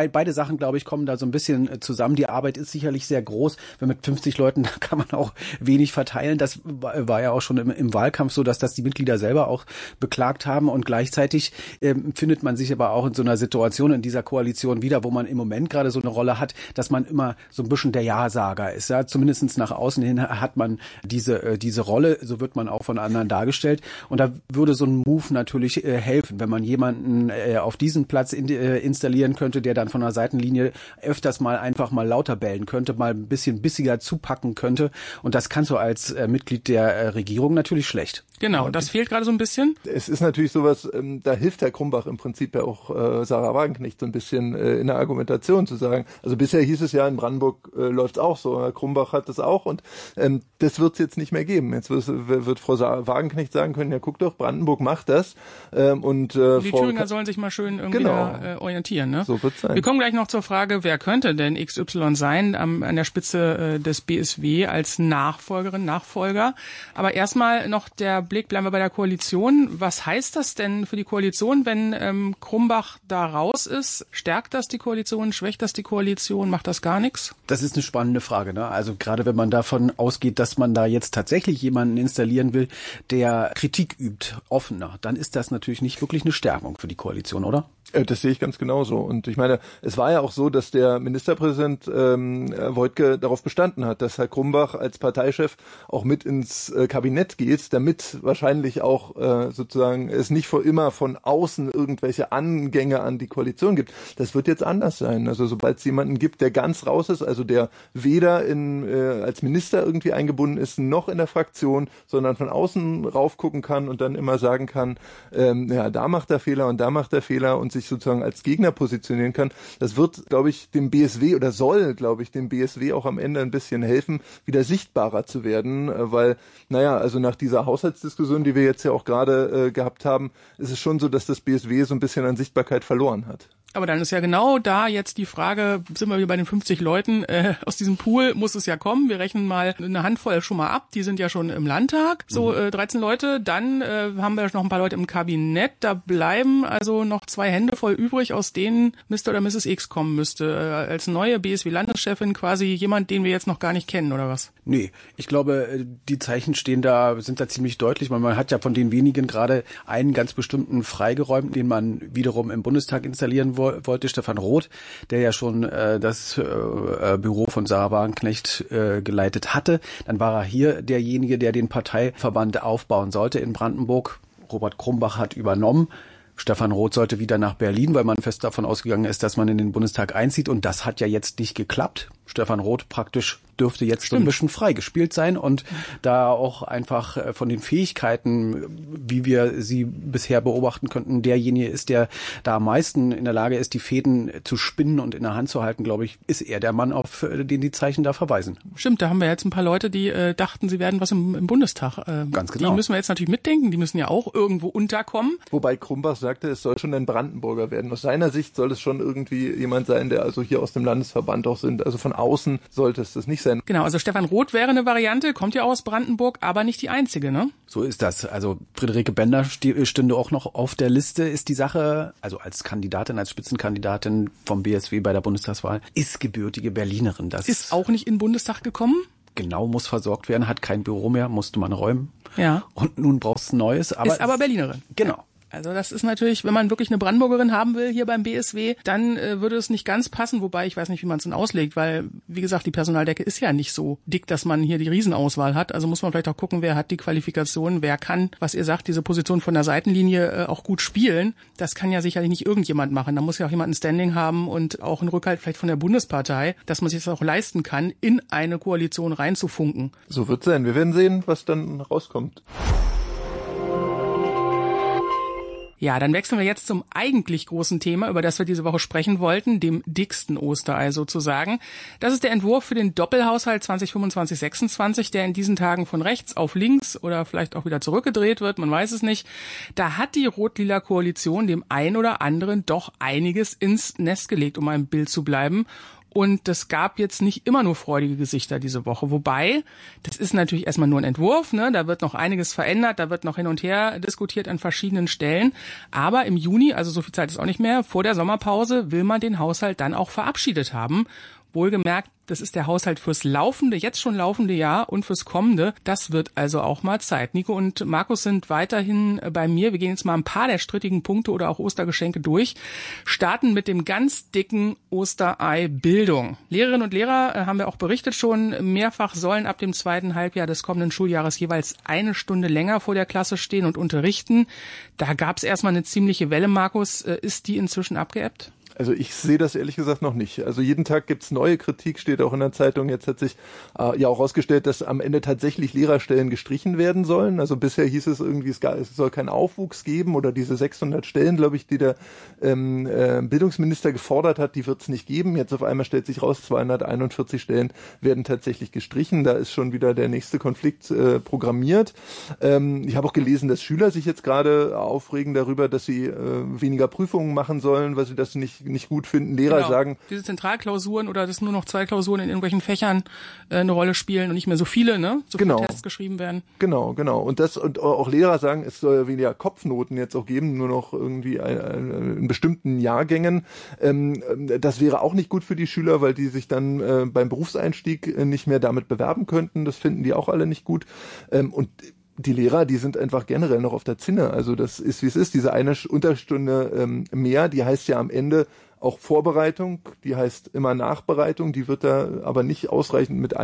beide Sachen, glaube ich, kommen da so ein bisschen zusammen. Die Arbeit ist sicherlich sehr groß. Wenn mit 50 Leuten, da kann man auch wenig verteilen. Das war ja auch schon im Wahlkampf so, dass das die Mitglieder selber auch beklagt haben. Und gleichzeitig findet man sich aber auch in so einer Situation in dieser Koalition wieder, wo man im Moment gerade so eine Rolle hat, dass man immer so ein bisschen der Ja-Sager ist. Ja? Zumindest nach außen hin hat man diese Rolle, so wird man auch von anderen dargestellt. Und da würde so ein Move natürlich helfen, wenn man jemanden auf diesen Platz installieren könnte, der dann von der Seitenlinie öfters mal einfach mal lauter bellen könnte, mal ein bisschen bissiger zupacken könnte. Und das kannst du als Mitglied der Regierung natürlich schlecht. Genau, das fehlt gerade so ein bisschen. Es ist natürlich sowas, da hilft Herr Krumbach im Prinzip ja auch Sarah Wagenknecht so ein bisschen in der Argumentation zu sagen. Also bisher hieß es ja, in Brandenburg läuft's auch so. Herr Krumbach hat das auch und das wird's jetzt nicht mehr geben. Jetzt wird Frau Wagenknecht sagen können, ja guck doch, Brandenburg macht das. Und die Thüringer sollen sich mal schön irgendwie orientieren. Ne? So wird's sein. Wir kommen gleich noch zur Frage, wer könnte denn XY sein an der Spitze des BSW als Nachfolger. Aber erstmal noch der Blick, bleiben wir bei der Koalition. Was heißt das denn für die Koalition, wenn Krumbach da raus ist? Stärkt das die Koalition? Schwächt das die Koalition? Macht das gar nichts? Das ist eine spannende Frage. Ne? Also gerade wenn man davon ausgeht, dass man da jetzt tatsächlich jemanden installieren will, der Kritik übt, offener, dann ist das natürlich nicht wirklich eine Stärkung für die Koalition, oder? Das sehe ich ganz genauso. Und ich meine, es war ja auch so, dass der Ministerpräsident Woidke darauf bestanden hat, dass Herr Krumbach als Parteichef auch mit ins Kabinett geht, damit wahrscheinlich auch sozusagen es nicht immer von außen irgendwelche Angänge an die Koalition gibt. Das wird jetzt anders sein. Also sobald es jemanden gibt, der ganz raus ist, also der weder als Minister irgendwie eingebunden ist, noch in der Fraktion, sondern von außen raufgucken kann und dann immer sagen kann, ja, da macht er Fehler und da macht er Fehler und sich sozusagen als Gegner positionieren kann. Das wird, glaube ich, dem BSW oder soll, glaube ich, dem BSW auch am Ende ein bisschen helfen, wieder sichtbarer zu werden, weil, also nach dieser Haushaltsdiskussion, die wir jetzt ja auch gerade gehabt haben, ist es schon so, dass das BSW so ein bisschen an Sichtbarkeit verloren hat. Aber dann ist ja genau da jetzt die Frage, sind wir wieder bei den 50 Leuten, aus diesem Pool muss es ja kommen. Wir rechnen mal eine Handvoll schon mal ab, die sind ja schon im Landtag, so 13 Leute. Dann haben wir noch ein paar Leute im Kabinett, da bleiben also noch 2 Hände voll übrig, aus denen Mr. oder Mrs. X kommen müsste. Als neue BSW-Landeschefin quasi jemand, den wir jetzt noch gar nicht kennen, oder was? Nee, ich glaube, die Zeichen sind da ziemlich deutlich. Man hat ja von den wenigen gerade einen ganz bestimmten freigeräumt, den man wiederum im Bundestag installieren wollte, Stefan Roth, der ja schon das Büro von Sarah Wagenknecht geleitet hatte. Dann war er hier derjenige, der den Parteiverband aufbauen sollte in Brandenburg. Robert Krumbach hat übernommen. Stefan Roth sollte wieder nach Berlin, weil man fest davon ausgegangen ist, dass man in den Bundestag einzieht. Und das hat ja jetzt nicht geklappt. Stefan Roth praktisch dürfte jetzt so ein bisschen frei gespielt sein und da auch einfach von den Fähigkeiten, wie wir sie bisher beobachten könnten, derjenige ist, der da am meisten in der Lage ist, die Fäden zu spinnen und in der Hand zu halten, glaube ich, ist er der Mann, auf den die Zeichen da verweisen. Stimmt, da haben wir jetzt ein paar Leute, die dachten, sie werden was im Bundestag. Ganz genau. Die müssen wir jetzt natürlich mitdenken, die müssen ja auch irgendwo unterkommen. Wobei Krumbach sagte, es soll schon ein Brandenburger werden. Aus seiner Sicht soll es schon irgendwie jemand sein, der also hier aus dem Landesverband auch sind. Also von außen sollte es das nicht sein. Genau, also Stefan Roth wäre eine Variante, kommt ja aus Brandenburg, aber nicht die einzige, ne? So ist das. Also Friederike Bender stünde auch noch auf der Liste. Ist die Sache, also als Kandidatin, als Spitzenkandidatin vom BSW bei der Bundestagswahl, ist gebürtige Berlinerin. Das ist auch nicht in den Bundestag gekommen? Genau, muss versorgt werden, hat kein Büro mehr, musste man räumen. Ja. Und nun brauchst du ein neues. Ist aber Berlinerin. Genau. Also das ist natürlich, wenn man wirklich eine Brandenburgerin haben will hier beim BSW, dann würde es nicht ganz passen, wobei ich weiß nicht, wie man es denn auslegt, weil, wie gesagt, die Personaldecke ist ja nicht so dick, dass man hier die Riesenauswahl hat. Also muss man vielleicht auch gucken, wer hat die Qualifikation, wer kann, was ihr sagt, diese Position von der Seitenlinie auch gut spielen. Das kann ja sicherlich nicht irgendjemand machen. Da muss ja auch jemand ein Standing haben und auch einen Rückhalt vielleicht von der Bundespartei, dass man sich das auch leisten kann, in eine Koalition reinzufunken. So wird es sein. Wir werden sehen, was dann rauskommt. Ja, dann wechseln wir jetzt zum eigentlich großen Thema, über das wir diese Woche sprechen wollten, dem dicksten Osterei sozusagen. Das ist der Entwurf für den Doppelhaushalt 2025/26, der in diesen Tagen von rechts auf links oder vielleicht auch wieder zurückgedreht wird, man weiß es nicht. Da hat die rot-lila Koalition dem einen oder anderen doch einiges ins Nest gelegt, um ein Bild zu bleiben. Und es gab jetzt nicht immer nur freudige Gesichter diese Woche. Wobei, das ist natürlich erstmal nur ein Entwurf, ne? Da wird noch einiges verändert, da wird noch hin und her diskutiert an verschiedenen Stellen. Aber im Juni, also so viel Zeit ist auch nicht mehr, vor der Sommerpause will man den Haushalt dann auch verabschiedet haben. Wohlgemerkt, das ist der Haushalt fürs laufende, jetzt schon laufende Jahr und fürs kommende. Das wird also auch mal Zeit. Nico und Markus sind weiterhin bei mir. Wir gehen jetzt mal ein paar der strittigen Punkte oder auch Ostergeschenke durch. Starten mit dem ganz dicken Osterei Bildung. Lehrerinnen und Lehrer, haben wir auch berichtet schon, mehrfach sollen ab dem zweiten Halbjahr des kommenden Schuljahres jeweils 1 Stunde länger vor der Klasse stehen und unterrichten. Da gab es erstmal eine ziemliche Welle, Markus. Ist die inzwischen abgeebbt? Also ich sehe das ehrlich gesagt noch nicht. Also jeden Tag gibt's neue Kritik, steht auch in der Zeitung. Jetzt hat sich ja auch herausgestellt, dass am Ende tatsächlich Lehrerstellen gestrichen werden sollen. Also bisher hieß es irgendwie, es soll keinen Aufwuchs geben oder diese 600 Stellen, glaube ich, die der Bildungsminister gefordert hat, die wird's nicht geben. Jetzt auf einmal stellt sich raus, 241 Stellen werden tatsächlich gestrichen. Da ist schon wieder der nächste Konflikt programmiert. Ich habe auch gelesen, dass Schüler sich jetzt gerade aufregen darüber, dass sie weniger Prüfungen machen sollen, weil sie das nicht gut finden. Lehrer sagen... Diese Zentralklausuren oder dass nur noch 2 Klausuren in irgendwelchen Fächern eine Rolle spielen und nicht mehr so viele, ne? So viele Tests geschrieben werden. Genau. Und auch Lehrer sagen, es soll weniger Kopfnoten jetzt auch geben, nur noch irgendwie in bestimmten Jahrgängen. Das wäre auch nicht gut für die Schüler, weil die sich dann beim Berufseinstieg nicht mehr damit bewerben könnten. Das finden die auch alle nicht gut. Und die Lehrer, die sind einfach generell noch auf der Zinne. Also das ist, wie es ist. Diese eine Unterstunde mehr, die heißt ja am Ende auch Vorbereitung, die heißt immer Nachbereitung, die wird da aber nicht ausreichend mit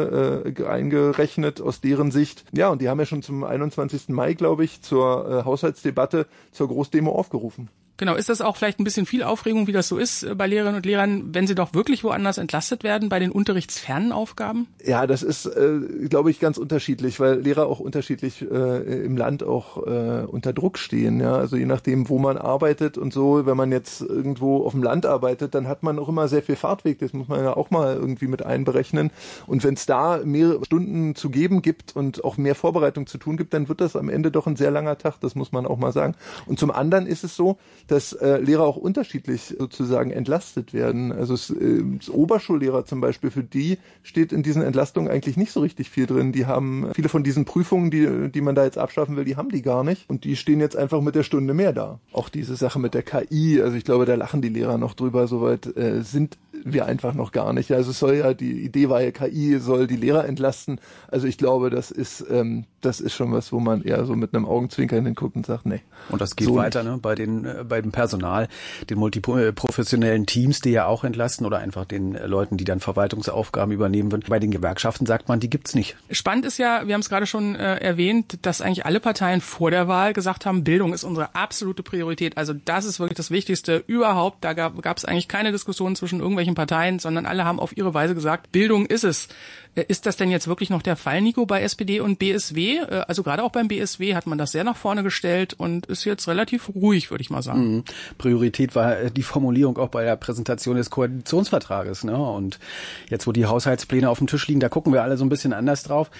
eingerechnet aus deren Sicht. Ja, und die haben ja schon zum 21. Mai, glaube ich, zur Haushaltsdebatte, zur Großdemo aufgerufen. Genau, ist das auch vielleicht ein bisschen viel Aufregung, wie das so ist bei Lehrerinnen und Lehrern, wenn sie doch wirklich woanders entlastet werden bei den unterrichtsfernen Aufgaben? Ja, das ist, glaube ich, ganz unterschiedlich, weil Lehrer auch unterschiedlich im Land auch unter Druck stehen. Ja, also je nachdem, wo man arbeitet und so. Wenn man jetzt irgendwo auf dem Land arbeitet, dann hat man auch immer sehr viel Fahrtweg. Das muss man ja auch mal irgendwie mit einberechnen. Und wenn es da mehrere Stunden zu geben gibt und auch mehr Vorbereitung zu tun gibt, dann wird das am Ende doch ein sehr langer Tag. Das muss man auch mal sagen. Und zum anderen ist es so, dass Lehrer auch unterschiedlich sozusagen entlastet werden. Also Oberschullehrer zum Beispiel, für die steht in diesen Entlastungen eigentlich nicht so richtig viel drin. Die haben viele von diesen Prüfungen, die man da jetzt abschaffen will, die haben die gar nicht. Und die stehen jetzt einfach mit der Stunde mehr da. Auch diese Sache mit der KI, also ich glaube, da lachen die Lehrer noch drüber. Soweit sind wir einfach noch gar nicht. Also die Idee war ja, KI soll die Lehrer entlasten. Also ich glaube, das ist schon was, wo man eher so mit einem Augenzwinkern hinguckt und sagt, nee. Und das geht so weiter, ne? Bei dem Personal, den multiprofessionellen Teams, die ja auch entlasten oder einfach den Leuten, die dann Verwaltungsaufgaben übernehmen würden. Bei den Gewerkschaften sagt man, die gibt's nicht. Spannend ist ja, wir haben es gerade schon erwähnt, dass eigentlich alle Parteien vor der Wahl gesagt haben, Bildung ist unsere absolute Priorität. Also das ist wirklich das Wichtigste überhaupt. Da gab es eigentlich keine Diskussion zwischen irgendwelchen Parteien, sondern alle haben auf ihre Weise gesagt, Bildung ist es. Ist das denn jetzt wirklich noch der Fall, Nico, bei SPD und BSW? Also gerade auch beim BSW hat man das sehr nach vorne gestellt und ist jetzt relativ ruhig, würde ich mal sagen. Priorität war die Formulierung auch bei der Präsentation des Koalitionsvertrages, ne? Und jetzt, wo die Haushaltspläne auf dem Tisch liegen, da gucken wir alle so ein bisschen anders drauf.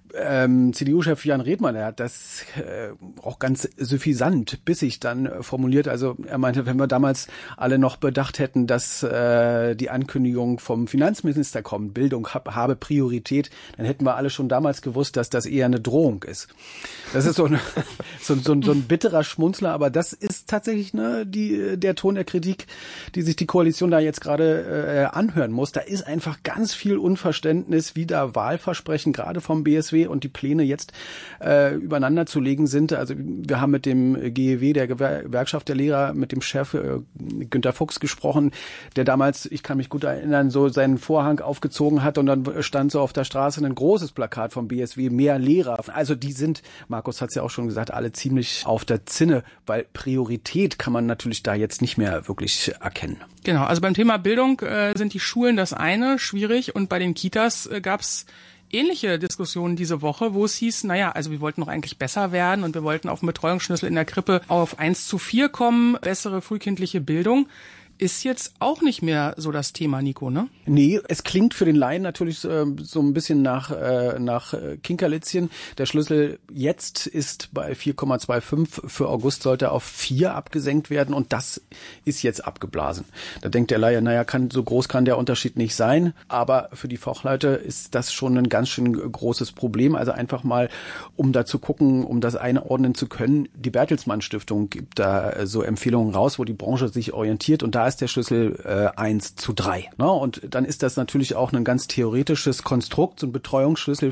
CDU-Chef Jan Redmann, er hat das auch ganz suffisant, bissig dann formuliert. Also er meinte, wenn wir damals alle noch bedacht hätten, dass die Ankündigung vom Finanzminister kommt, Bildung habe Priorität, dann hätten wir alle schon damals gewusst, dass das eher eine Drohung ist. Das ist so ein bitterer Schmunzler, aber das ist tatsächlich der Ton der Kritik, die sich die Koalition da jetzt gerade anhören muss. Da ist einfach ganz viel Unverständnis, wie da Wahlversprechen gerade vom BSW und die Pläne jetzt übereinander zu legen sind. Also wir haben mit dem GEW, der Gewerkschaft der Lehrer, mit dem Chef Günter Fuchs gesprochen, der damals, ich kann mich gut erinnern, so seinen Vorhang aufgezogen hat und dann stand so auf der Straße ein großes Plakat vom BSW, mehr Lehrer. Also die sind, Markus hat es ja auch schon gesagt, alle ziemlich auf der Zinne, weil Priorität kann man natürlich da jetzt nicht mehr wirklich erkennen. Genau, also beim Thema Bildung sind die Schulen das eine, schwierig, und bei den Kitas gab's ähnliche Diskussionen diese Woche, wo es hieß, also wir wollten noch eigentlich besser werden und wir wollten auf den Betreuungsschlüssel in der Krippe auf 1:4 kommen, bessere frühkindliche Bildung. ist jetzt auch nicht mehr so das Thema, Nico, ne? Nee, es klingt für den Laien natürlich so ein bisschen nach Kinkerlitzchen. Der Schlüssel jetzt ist bei 4,25. Für August sollte er auf 4 abgesenkt werden und das ist jetzt abgeblasen. Da denkt der Laie, so groß kann der Unterschied nicht sein. Aber für die Fachleute ist das schon ein ganz schön großes Problem. Also einfach mal, um da zu gucken, um das einordnen zu können. Die Bertelsmann Stiftung gibt da so Empfehlungen raus, wo die Branche sich orientiert und da ist der Schlüssel 1:3. Ne? Und dann ist das natürlich auch ein ganz theoretisches Konstrukt, so ein Betreuungsschlüssel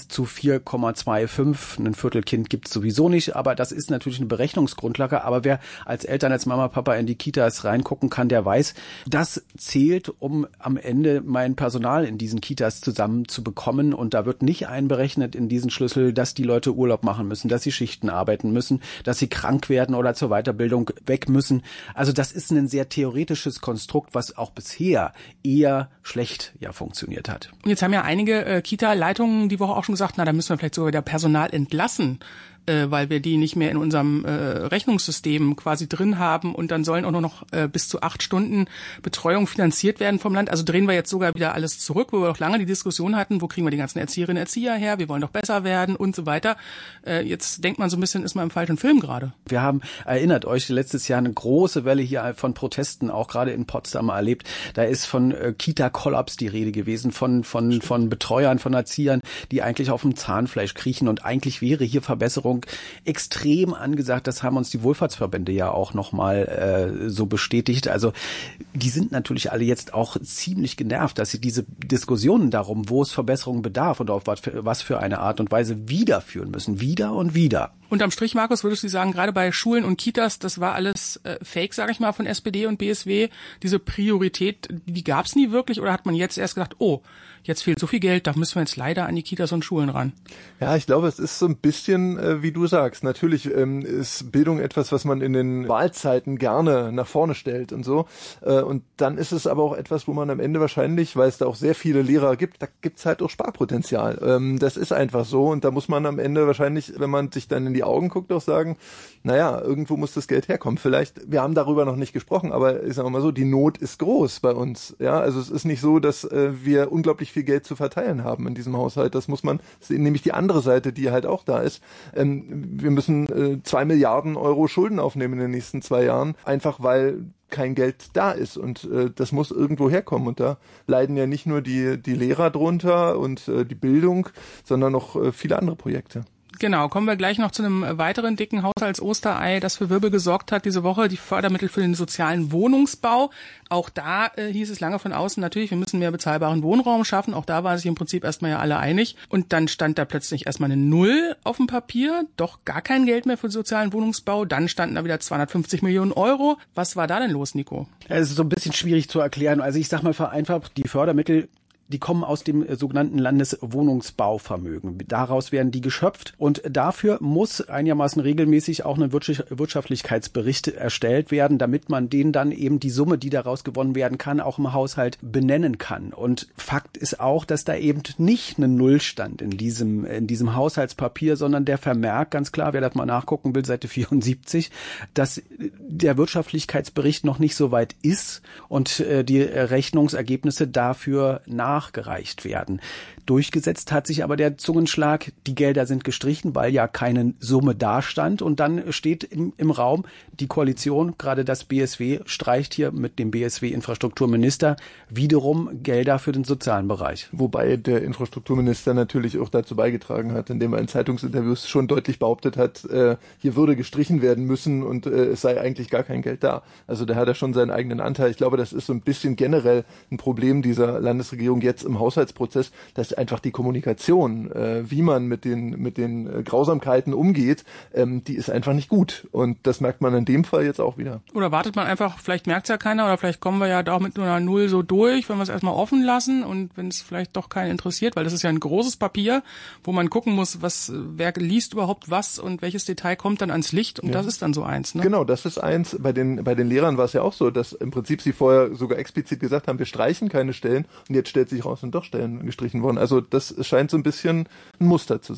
1:4,25. Ein Viertelkind gibt es sowieso nicht, aber das ist natürlich eine Berechnungsgrundlage. Aber wer als Eltern, als Mama, Papa in die Kitas reingucken kann, der weiß, das zählt, um am Ende mein Personal in diesen Kitas zusammen zu bekommen. Und da wird nicht einberechnet in diesen Schlüssel, dass die Leute Urlaub machen müssen, dass sie Schichten arbeiten müssen, dass sie krank werden oder zur Weiterbildung weg müssen. Also das ist ein sehr theoretisches Konstrukt, was auch bisher eher schlecht funktioniert hat. Und jetzt haben ja einige Kita-Leitungen die Woche auch schon gesagt, da müssen wir vielleicht sogar wieder Personal entlassen, weil wir die nicht mehr in unserem Rechnungssystem quasi drin haben und dann sollen auch nur noch bis zu 8 Stunden Betreuung finanziert werden vom Land. Also drehen wir jetzt sogar wieder alles zurück, wo wir auch lange die Diskussion hatten, wo kriegen wir die ganzen Erzieherinnen und Erzieher her, wir wollen doch besser werden und so weiter. Jetzt denkt man so ein bisschen, ist man im falschen Film gerade. Wir haben, erinnert euch, letztes Jahr eine große Welle hier von Protesten, auch gerade in Potsdam erlebt. Da ist von Kita-Kollaps die Rede gewesen, von Betreuern, von Erziehern, die eigentlich auf dem Zahnfleisch kriechen und eigentlich wäre hier Verbesserung extrem angesagt. Das haben uns die Wohlfahrtsverbände ja auch nochmal so bestätigt. Also die sind natürlich alle jetzt auch ziemlich genervt, dass sie diese Diskussionen darum, wo es Verbesserungen bedarf und auf was für eine Art und Weise wiederführen müssen. Wieder und wieder. Unterm Strich, Markus, würdest du sagen, gerade bei Schulen und Kitas, das war alles Fake, sage ich mal, von SPD und BSW. Diese Priorität, die gab es nie wirklich oder hat man jetzt erst gedacht, jetzt fehlt so viel Geld, da müssen wir jetzt leider an die Kitas und Schulen ran? Ja, ich glaube, es ist so ein bisschen, wie du sagst. Natürlich ist Bildung etwas, was man in den Wahlzeiten gerne nach vorne stellt und so. Und dann ist es aber auch etwas, wo man am Ende wahrscheinlich, weil es da auch sehr viele Lehrer gibt, da gibt's halt auch Sparpotenzial. Das ist einfach so und da muss man am Ende wahrscheinlich, wenn man sich dann in die Augen guckt, auch sagen, irgendwo muss das Geld herkommen. Vielleicht, wir haben darüber noch nicht gesprochen, aber ich sage mal so, die Not ist groß bei uns. Ja, also es ist nicht so, dass wir unglaublich viel Geld zu verteilen haben in diesem Haushalt. Das muss man, das ist nämlich die andere Seite, die halt auch da ist. Wir müssen 2 Milliarden Euro Schulden aufnehmen in den nächsten 2 Jahren, einfach weil kein Geld da ist und das muss irgendwo herkommen und da leiden ja nicht nur die Lehrer drunter und die Bildung, sondern noch viele andere Projekte. Genau, kommen wir gleich noch zu einem weiteren dicken Haushalts-Osterei, das für Wirbel gesorgt hat diese Woche, die Fördermittel für den sozialen Wohnungsbau. Auch da hieß es lange von außen natürlich, wir müssen mehr bezahlbaren Wohnraum schaffen. Auch da waren sich im Prinzip erstmal ja alle einig. Und dann stand da plötzlich erstmal eine Null auf dem Papier, doch gar kein Geld mehr für den sozialen Wohnungsbau. Dann standen da wieder 250 Millionen Euro. Was war da denn los, Nico? Es ist so ein bisschen schwierig zu erklären. Also ich sag mal vereinfacht, die Fördermittel, die kommen aus dem sogenannten Landeswohnungsbauvermögen. Daraus werden die geschöpft und dafür muss einigermaßen regelmäßig auch ein Wirtschaftlichkeitsbericht erstellt werden, damit man den dann eben die Summe, die daraus gewonnen werden kann, auch im Haushalt benennen kann. Und Fakt ist auch, dass da eben nicht eine Null stand in diesem Haushaltspapier, sondern der Vermerk, ganz klar, wer das mal nachgucken will, Seite 74, dass der Wirtschaftlichkeitsbericht noch nicht so weit ist und die Rechnungsergebnisse dafür nachgereicht werden. Durchgesetzt hat sich aber der Zungenschlag, die Gelder sind gestrichen, weil ja keine Summe dastand. Und dann steht im Raum, die Koalition, gerade das BSW, streicht hier mit dem BSW-Infrastrukturminister wiederum Gelder für den sozialen Bereich. Wobei der Infrastrukturminister natürlich auch dazu beigetragen hat, indem er in Zeitungsinterviews schon deutlich behauptet hat, hier würde gestrichen werden müssen und es sei eigentlich gar kein Geld da. Also da hat er schon seinen eigenen Anteil. Ich glaube, das ist so ein bisschen generell ein Problem dieser Landesregierung jetzt im Haushaltsprozess, dass einfach die Kommunikation, wie man mit den Grausamkeiten umgeht, die ist einfach nicht gut. Und das merkt man in dem Fall jetzt auch wieder. Oder wartet man einfach, vielleicht merkt es ja keiner, oder vielleicht kommen wir ja da auch mit nur einer Null so durch, wenn wir es erstmal offen lassen und wenn es vielleicht doch keinen interessiert, weil das ist ja ein großes Papier, wo man gucken muss, wer liest überhaupt was und welches Detail kommt dann ans Licht und das ist dann so eins. Ne? Genau, das ist eins. Bei den Lehrern war es ja auch so, dass im Prinzip sie vorher sogar explizit gesagt haben, wir streichen keine Stellen und jetzt stellt sich raus, sind doch Stellen gestrichen worden. Also das scheint so ein bisschen ein Muster zu sein.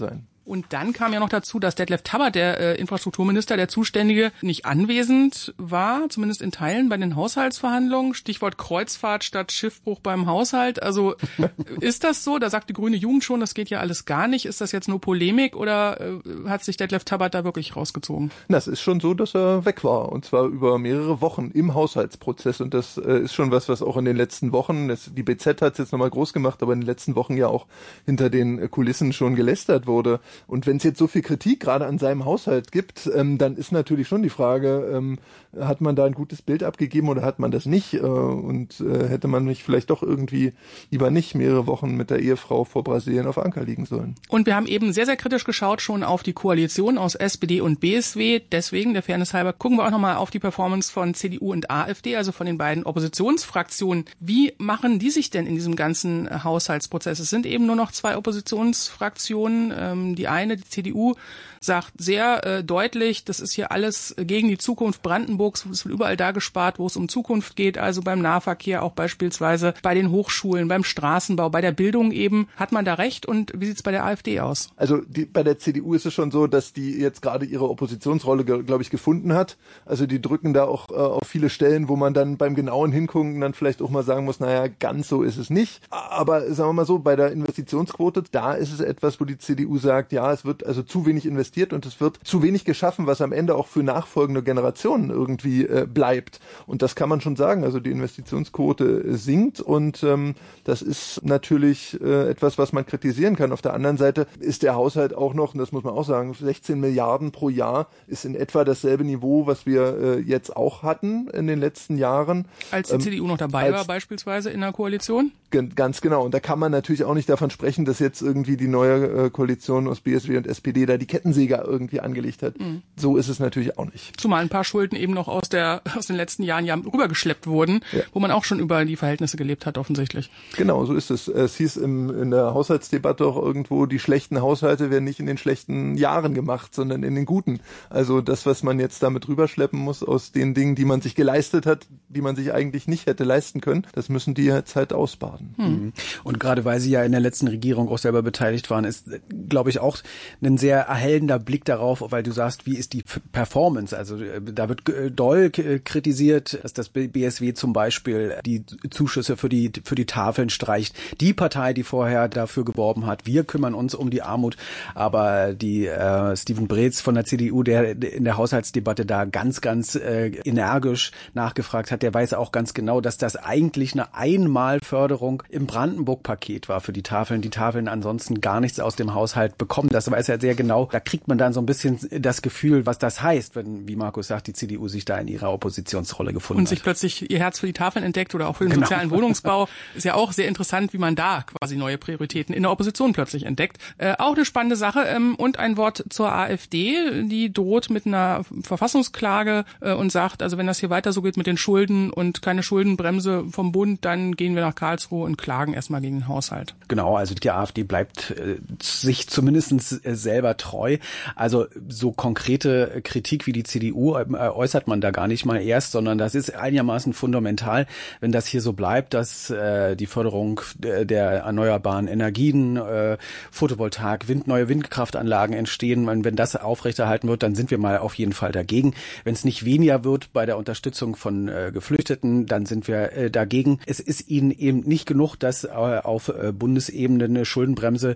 Und dann kam ja noch dazu, dass Detlef Tabbert, der Infrastrukturminister, der Zuständige, nicht anwesend war, zumindest in Teilen bei den Haushaltsverhandlungen. Stichwort Kreuzfahrt statt Schiffbruch beim Haushalt. Also ist das so? Da sagt die Grüne Jugend schon, das geht ja alles gar nicht. Ist das jetzt nur Polemik oder hat sich Detlef Tabbert da wirklich rausgezogen? Das ist schon so, dass er weg war. Und zwar über mehrere Wochen im Haushaltsprozess. Und das ist schon was auch in den letzten Wochen, die BZ hat es jetzt nochmal groß gemacht, aber in den letzten Wochen ja auch hinter den Kulissen schon gelästert wurde. Und wenn es jetzt so viel Kritik gerade an seinem Haushalt gibt, dann ist natürlich schon die Frage, hat man da ein gutes Bild abgegeben oder hat man das nicht? Und hätte man nicht vielleicht doch irgendwie lieber nicht mehrere Wochen mit der Ehefrau vor Brasilien auf Anker liegen sollen? Und wir haben eben sehr, sehr kritisch geschaut schon auf die Koalition aus SPD und BSW. Deswegen, der Fairness halber, gucken wir auch nochmal auf die Performance von CDU und AfD, also von den beiden Oppositionsfraktionen. Wie machen die sich denn in diesem ganzen Haushaltsprozess? Es sind eben nur noch 2 Oppositionsfraktionen. Die eine, die CDU, sagt sehr deutlich, das ist hier alles gegen die Zukunft Brandenburgs. Es wird überall da gespart, wo es um Zukunft geht, also beim Nahverkehr, auch beispielsweise bei den Hochschulen, beim Straßenbau, bei der Bildung eben. Hat man da recht und wie sieht es bei der AfD aus? Also bei der CDU ist es schon so, dass die jetzt gerade ihre Oppositionsrolle, glaube ich, gefunden hat. Also die drücken da auch auf viele Stellen, wo man dann beim genauen Hingucken dann vielleicht auch mal sagen muss, naja, ganz so ist es nicht. Aber sagen wir mal so, bei der Investitionsquote, da ist es etwas, wo die CDU sagt, ja, es wird also zu wenig investiert und es wird zu wenig geschaffen, was am Ende auch für nachfolgende Generationen irgendwie bleibt. Und das kann man schon sagen. Also die Investitionsquote sinkt und das ist natürlich etwas, was man kritisieren kann. Auf der anderen Seite ist der Haushalt auch noch, und das muss man auch sagen, 16 Milliarden pro Jahr ist in etwa dasselbe Niveau, was wir jetzt auch hatten in den letzten Jahren. Als die CDU noch dabei war beispielsweise in der Koalition? Ganz genau. Und da kann man natürlich auch nicht davon sprechen, dass jetzt irgendwie die neue Koalition aus BSW und SPD da die Kettensäge irgendwie angelegt hat. Mhm. So ist es natürlich auch nicht. Zumal ein paar Schulden eben noch aus den letzten Jahren ja rübergeschleppt wurden, wo man auch schon über die Verhältnisse gelebt hat, offensichtlich. Genau, so ist es. Es hieß in der Haushaltsdebatte auch irgendwo, die schlechten Haushalte werden nicht in den schlechten Jahren gemacht, sondern in den guten. Also das, was man jetzt damit rüberschleppen muss aus den Dingen, die man sich geleistet hat, die man sich eigentlich nicht hätte leisten können, das müssen die jetzt halt ausbaden. Und gerade weil Sie ja in der letzten Regierung auch selber beteiligt waren, ist, glaube ich, auch ein sehr erhellender Blick darauf, weil du sagst, wie ist die Performance? Also da wird doll kritisiert, dass das BSW zum Beispiel die Zuschüsse für die Tafeln streicht. Die Partei, die vorher dafür geworben hat, wir kümmern uns um die Armut, aber die Steven Breetz von der CDU, der in der Haushaltsdebatte da ganz energisch nachgefragt hat, der weiß auch ganz genau, dass das eigentlich eine Einmalförderung im Brandenburg-Paket war für die Tafeln. Die Tafeln ansonsten gar nichts aus dem Haushalt bekommen. Das weiß er sehr genau. Da kriegt man dann so ein bisschen das Gefühl, was das heißt, wenn, wie Markus sagt, die CDU sich da in ihrer Oppositionsrolle gefunden hat. Und sich plötzlich ihr Herz für die Tafeln entdeckt oder auch für den sozialen Wohnungsbau. Ist ja auch sehr interessant, wie man da quasi neue Prioritäten in der Opposition plötzlich entdeckt. Auch eine spannende Sache. Und ein Wort zur AfD. Die droht mit einer Verfassungsklage und sagt, also wenn das hier weiter so geht mit den Schulden und keine Schuldenbremse vom Bund, dann gehen wir nach Karlsruhe und klagen erstmal gegen den Haushalt. Genau, also die AfD bleibt sich zumindest selber treu. Also so konkrete Kritik wie die CDU äußert man da gar nicht mal erst, sondern das ist einigermaßen fundamental, wenn das hier so bleibt, dass die Förderung der erneuerbaren Energien, Photovoltaik, neue Windkraftanlagen entstehen. Wenn das aufrechterhalten wird, dann sind wir mal auf jeden Fall dagegen. Wenn es nicht weniger wird bei der Unterstützung von Geflüchteten, dann sind wir dagegen. Es ist ihnen eben nicht genug, dass auf Bundesebene die Schuldenbremse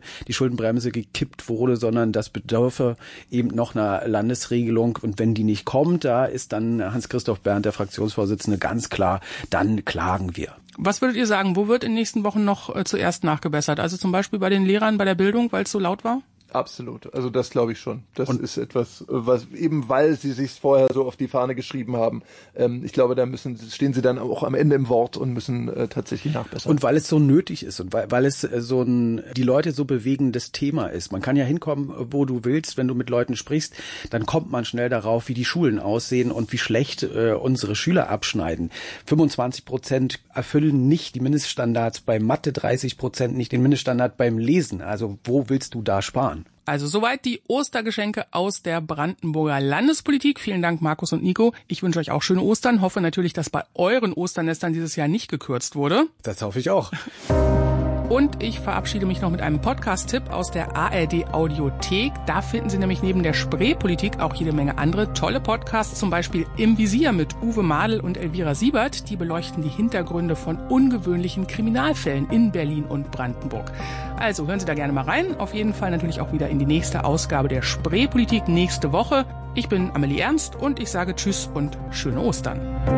gekippt wurde, sondern das bedürfe eben noch einer Landesregelung. Und wenn die nicht kommt, da ist dann Hans-Christoph Berndt, der Fraktionsvorsitzende, ganz klar, dann klagen wir. Was würdet ihr sagen, wo wird in den nächsten Wochen noch zuerst nachgebessert? Also zum Beispiel bei den Lehrern, bei der Bildung, weil es so laut war? Absolut. Also das glaube ich schon. Das ist etwas, was eben, weil sie sich vorher so auf die Fahne geschrieben haben. Ich glaube, da stehen sie dann auch am Ende im Wort und müssen tatsächlich nachbessern. Und weil es so nötig ist und weil es so die Leute so bewegendes Thema ist. Man kann ja hinkommen, wo du willst, wenn du mit Leuten sprichst, dann kommt man schnell darauf, wie die Schulen aussehen und wie schlecht unsere Schüler abschneiden. 25% erfüllen nicht die Mindeststandards bei Mathe, 30% nicht den Mindeststandard beim Lesen. Also wo willst du da sparen? Also soweit die Ostergeschenke aus der Brandenburger Landespolitik. Vielen Dank, Markus und Nico. Ich wünsche euch auch schöne Ostern. Hoffe natürlich, dass bei euren Osternestern dieses Jahr nicht gekürzt wurde. Das hoffe ich auch. Und ich verabschiede mich noch mit einem Podcast-Tipp aus der ARD-Audiothek. Da finden Sie nämlich neben der Spreepolitik auch jede Menge andere tolle Podcasts, zum Beispiel Im Visier mit Uwe Madel und Elvira Siebert. Die beleuchten die Hintergründe von ungewöhnlichen Kriminalfällen in Berlin und Brandenburg. Also hören Sie da gerne mal rein. Auf jeden Fall natürlich auch wieder in die nächste Ausgabe der Spreepolitik nächste Woche. Ich bin Amelie Ernst und ich sage Tschüss und schöne Ostern.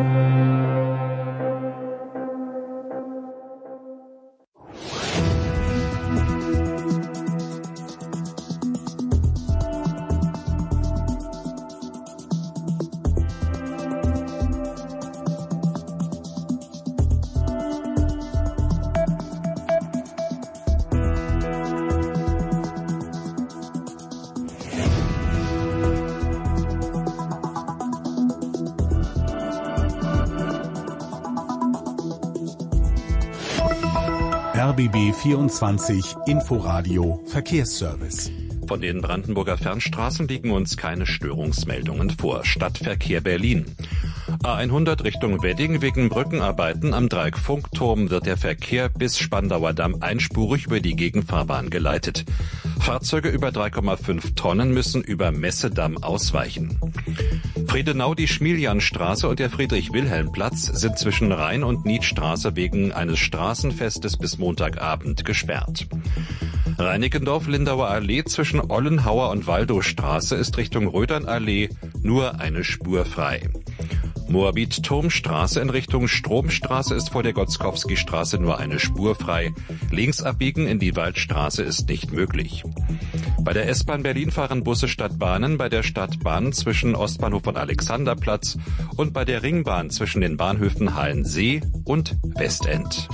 RBB 24 Inforadio Verkehrsservice. Von den Brandenburger Fernstraßen liegen uns keine Störungsmeldungen vor. Stadtverkehr Berlin. A100 Richtung Wedding. Wegen Brückenarbeiten am Dreieck-Funkturm wird der Verkehr bis Spandauer Damm einspurig über die Gegenfahrbahn geleitet. Fahrzeuge über 3,5 Tonnen müssen über Messedamm ausweichen. Friedenau, die Schmiljanstraße und der Friedrich-Wilhelm-Platz sind zwischen Rhein- und Niedstraße wegen eines Straßenfestes bis Montagabend gesperrt. Reinickendorf-Lindauer Allee zwischen Ollenhauer und Waldowstraße ist Richtung Rödernallee nur eine Spur frei. Moabit-Turmstraße in Richtung Stromstraße ist vor der Gotzkowski-Straße nur eine Spur frei. Links abbiegen in die Waldstraße ist nicht möglich. Bei der S-Bahn Berlin fahren Busse statt Bahnen bei der Stadtbahn zwischen Ostbahnhof und Alexanderplatz und bei der Ringbahn zwischen den Bahnhöfen Hallensee und Westend.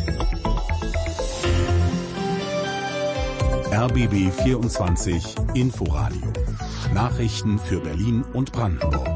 RBB 24 Inforadio. Nachrichten für Berlin und Brandenburg.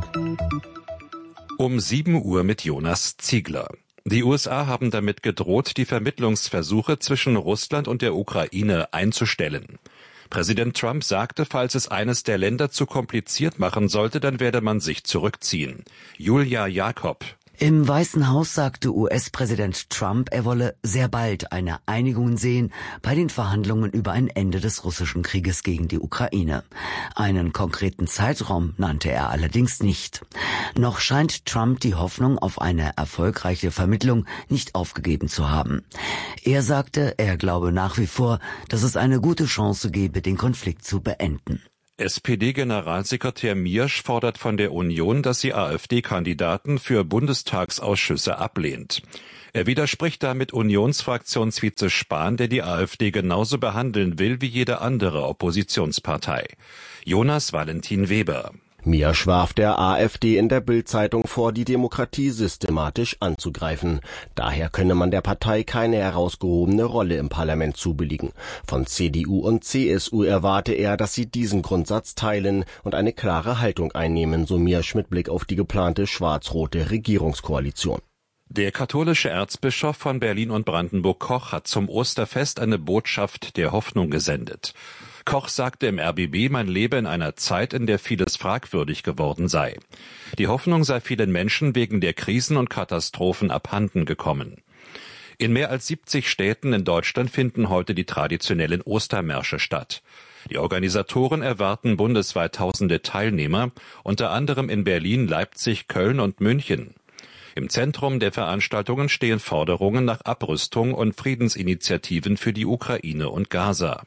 Um 7 Uhr mit Jonas Ziegler. Die USA haben damit gedroht, die Vermittlungsversuche zwischen Russland und der Ukraine einzustellen. Präsident Trump sagte, falls es eines der Länder zu kompliziert machen sollte, dann werde man sich zurückziehen. Julia Jakob. Im Weißen Haus sagte US-Präsident Trump, er wolle sehr bald eine Einigung sehen bei den Verhandlungen über ein Ende des russischen Krieges gegen die Ukraine. Einen konkreten Zeitraum nannte er allerdings nicht. Noch scheint Trump die Hoffnung auf eine erfolgreiche Vermittlung nicht aufgegeben zu haben. Er sagte, er glaube nach wie vor, dass es eine gute Chance gebe, den Konflikt zu beenden. SPD-Generalsekretär Miersch fordert von der Union, dass sie AfD-Kandidaten für Bundestagsausschüsse ablehnt. Er widerspricht damit Unionsfraktionsvize Spahn, der die AfD genauso behandeln will wie jede andere Oppositionspartei. Jonas Valentin Weber. Miersch warf der AfD in der Bild-Zeitung vor, die Demokratie systematisch anzugreifen. Daher könne man der Partei keine herausgehobene Rolle im Parlament zubilligen. Von CDU und CSU erwarte er, dass sie diesen Grundsatz teilen und eine klare Haltung einnehmen, so Miersch mit Blick auf die geplante schwarz-rote Regierungskoalition. Der katholische Erzbischof von Berlin und Brandenburg Koch hat zum Osterfest eine Botschaft der Hoffnung gesendet. Koch sagte im RBB, man lebe in einer Zeit, in der vieles fragwürdig geworden sei. Die Hoffnung sei vielen Menschen wegen der Krisen und Katastrophen abhanden gekommen. In mehr als 70 Städten in Deutschland finden heute die traditionellen Ostermärsche statt. Die Organisatoren erwarten bundesweit tausende Teilnehmer, unter anderem in Berlin, Leipzig, Köln und München. Im Zentrum der Veranstaltungen stehen Forderungen nach Abrüstung und Friedensinitiativen für die Ukraine und Gaza.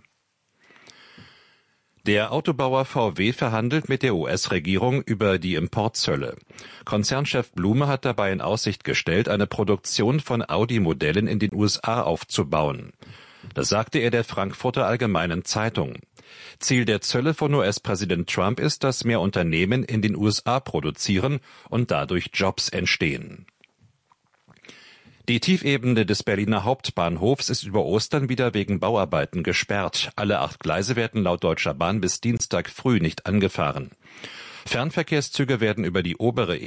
Der Autobauer VW verhandelt mit der US-Regierung über die Importzölle. Konzernchef Blume hat dabei in Aussicht gestellt, eine Produktion von Audi-Modellen in den USA aufzubauen. Das sagte er der Frankfurter Allgemeinen Zeitung. Ziel der Zölle von US-Präsident Trump ist, dass mehr Unternehmen in den USA produzieren und dadurch Jobs entstehen. Die Tiefebene des Berliner Hauptbahnhofs ist über Ostern wieder wegen Bauarbeiten gesperrt. Alle 8 Gleise werden laut Deutscher Bahn bis Dienstag früh nicht angefahren. Fernverkehrszüge werden über die obere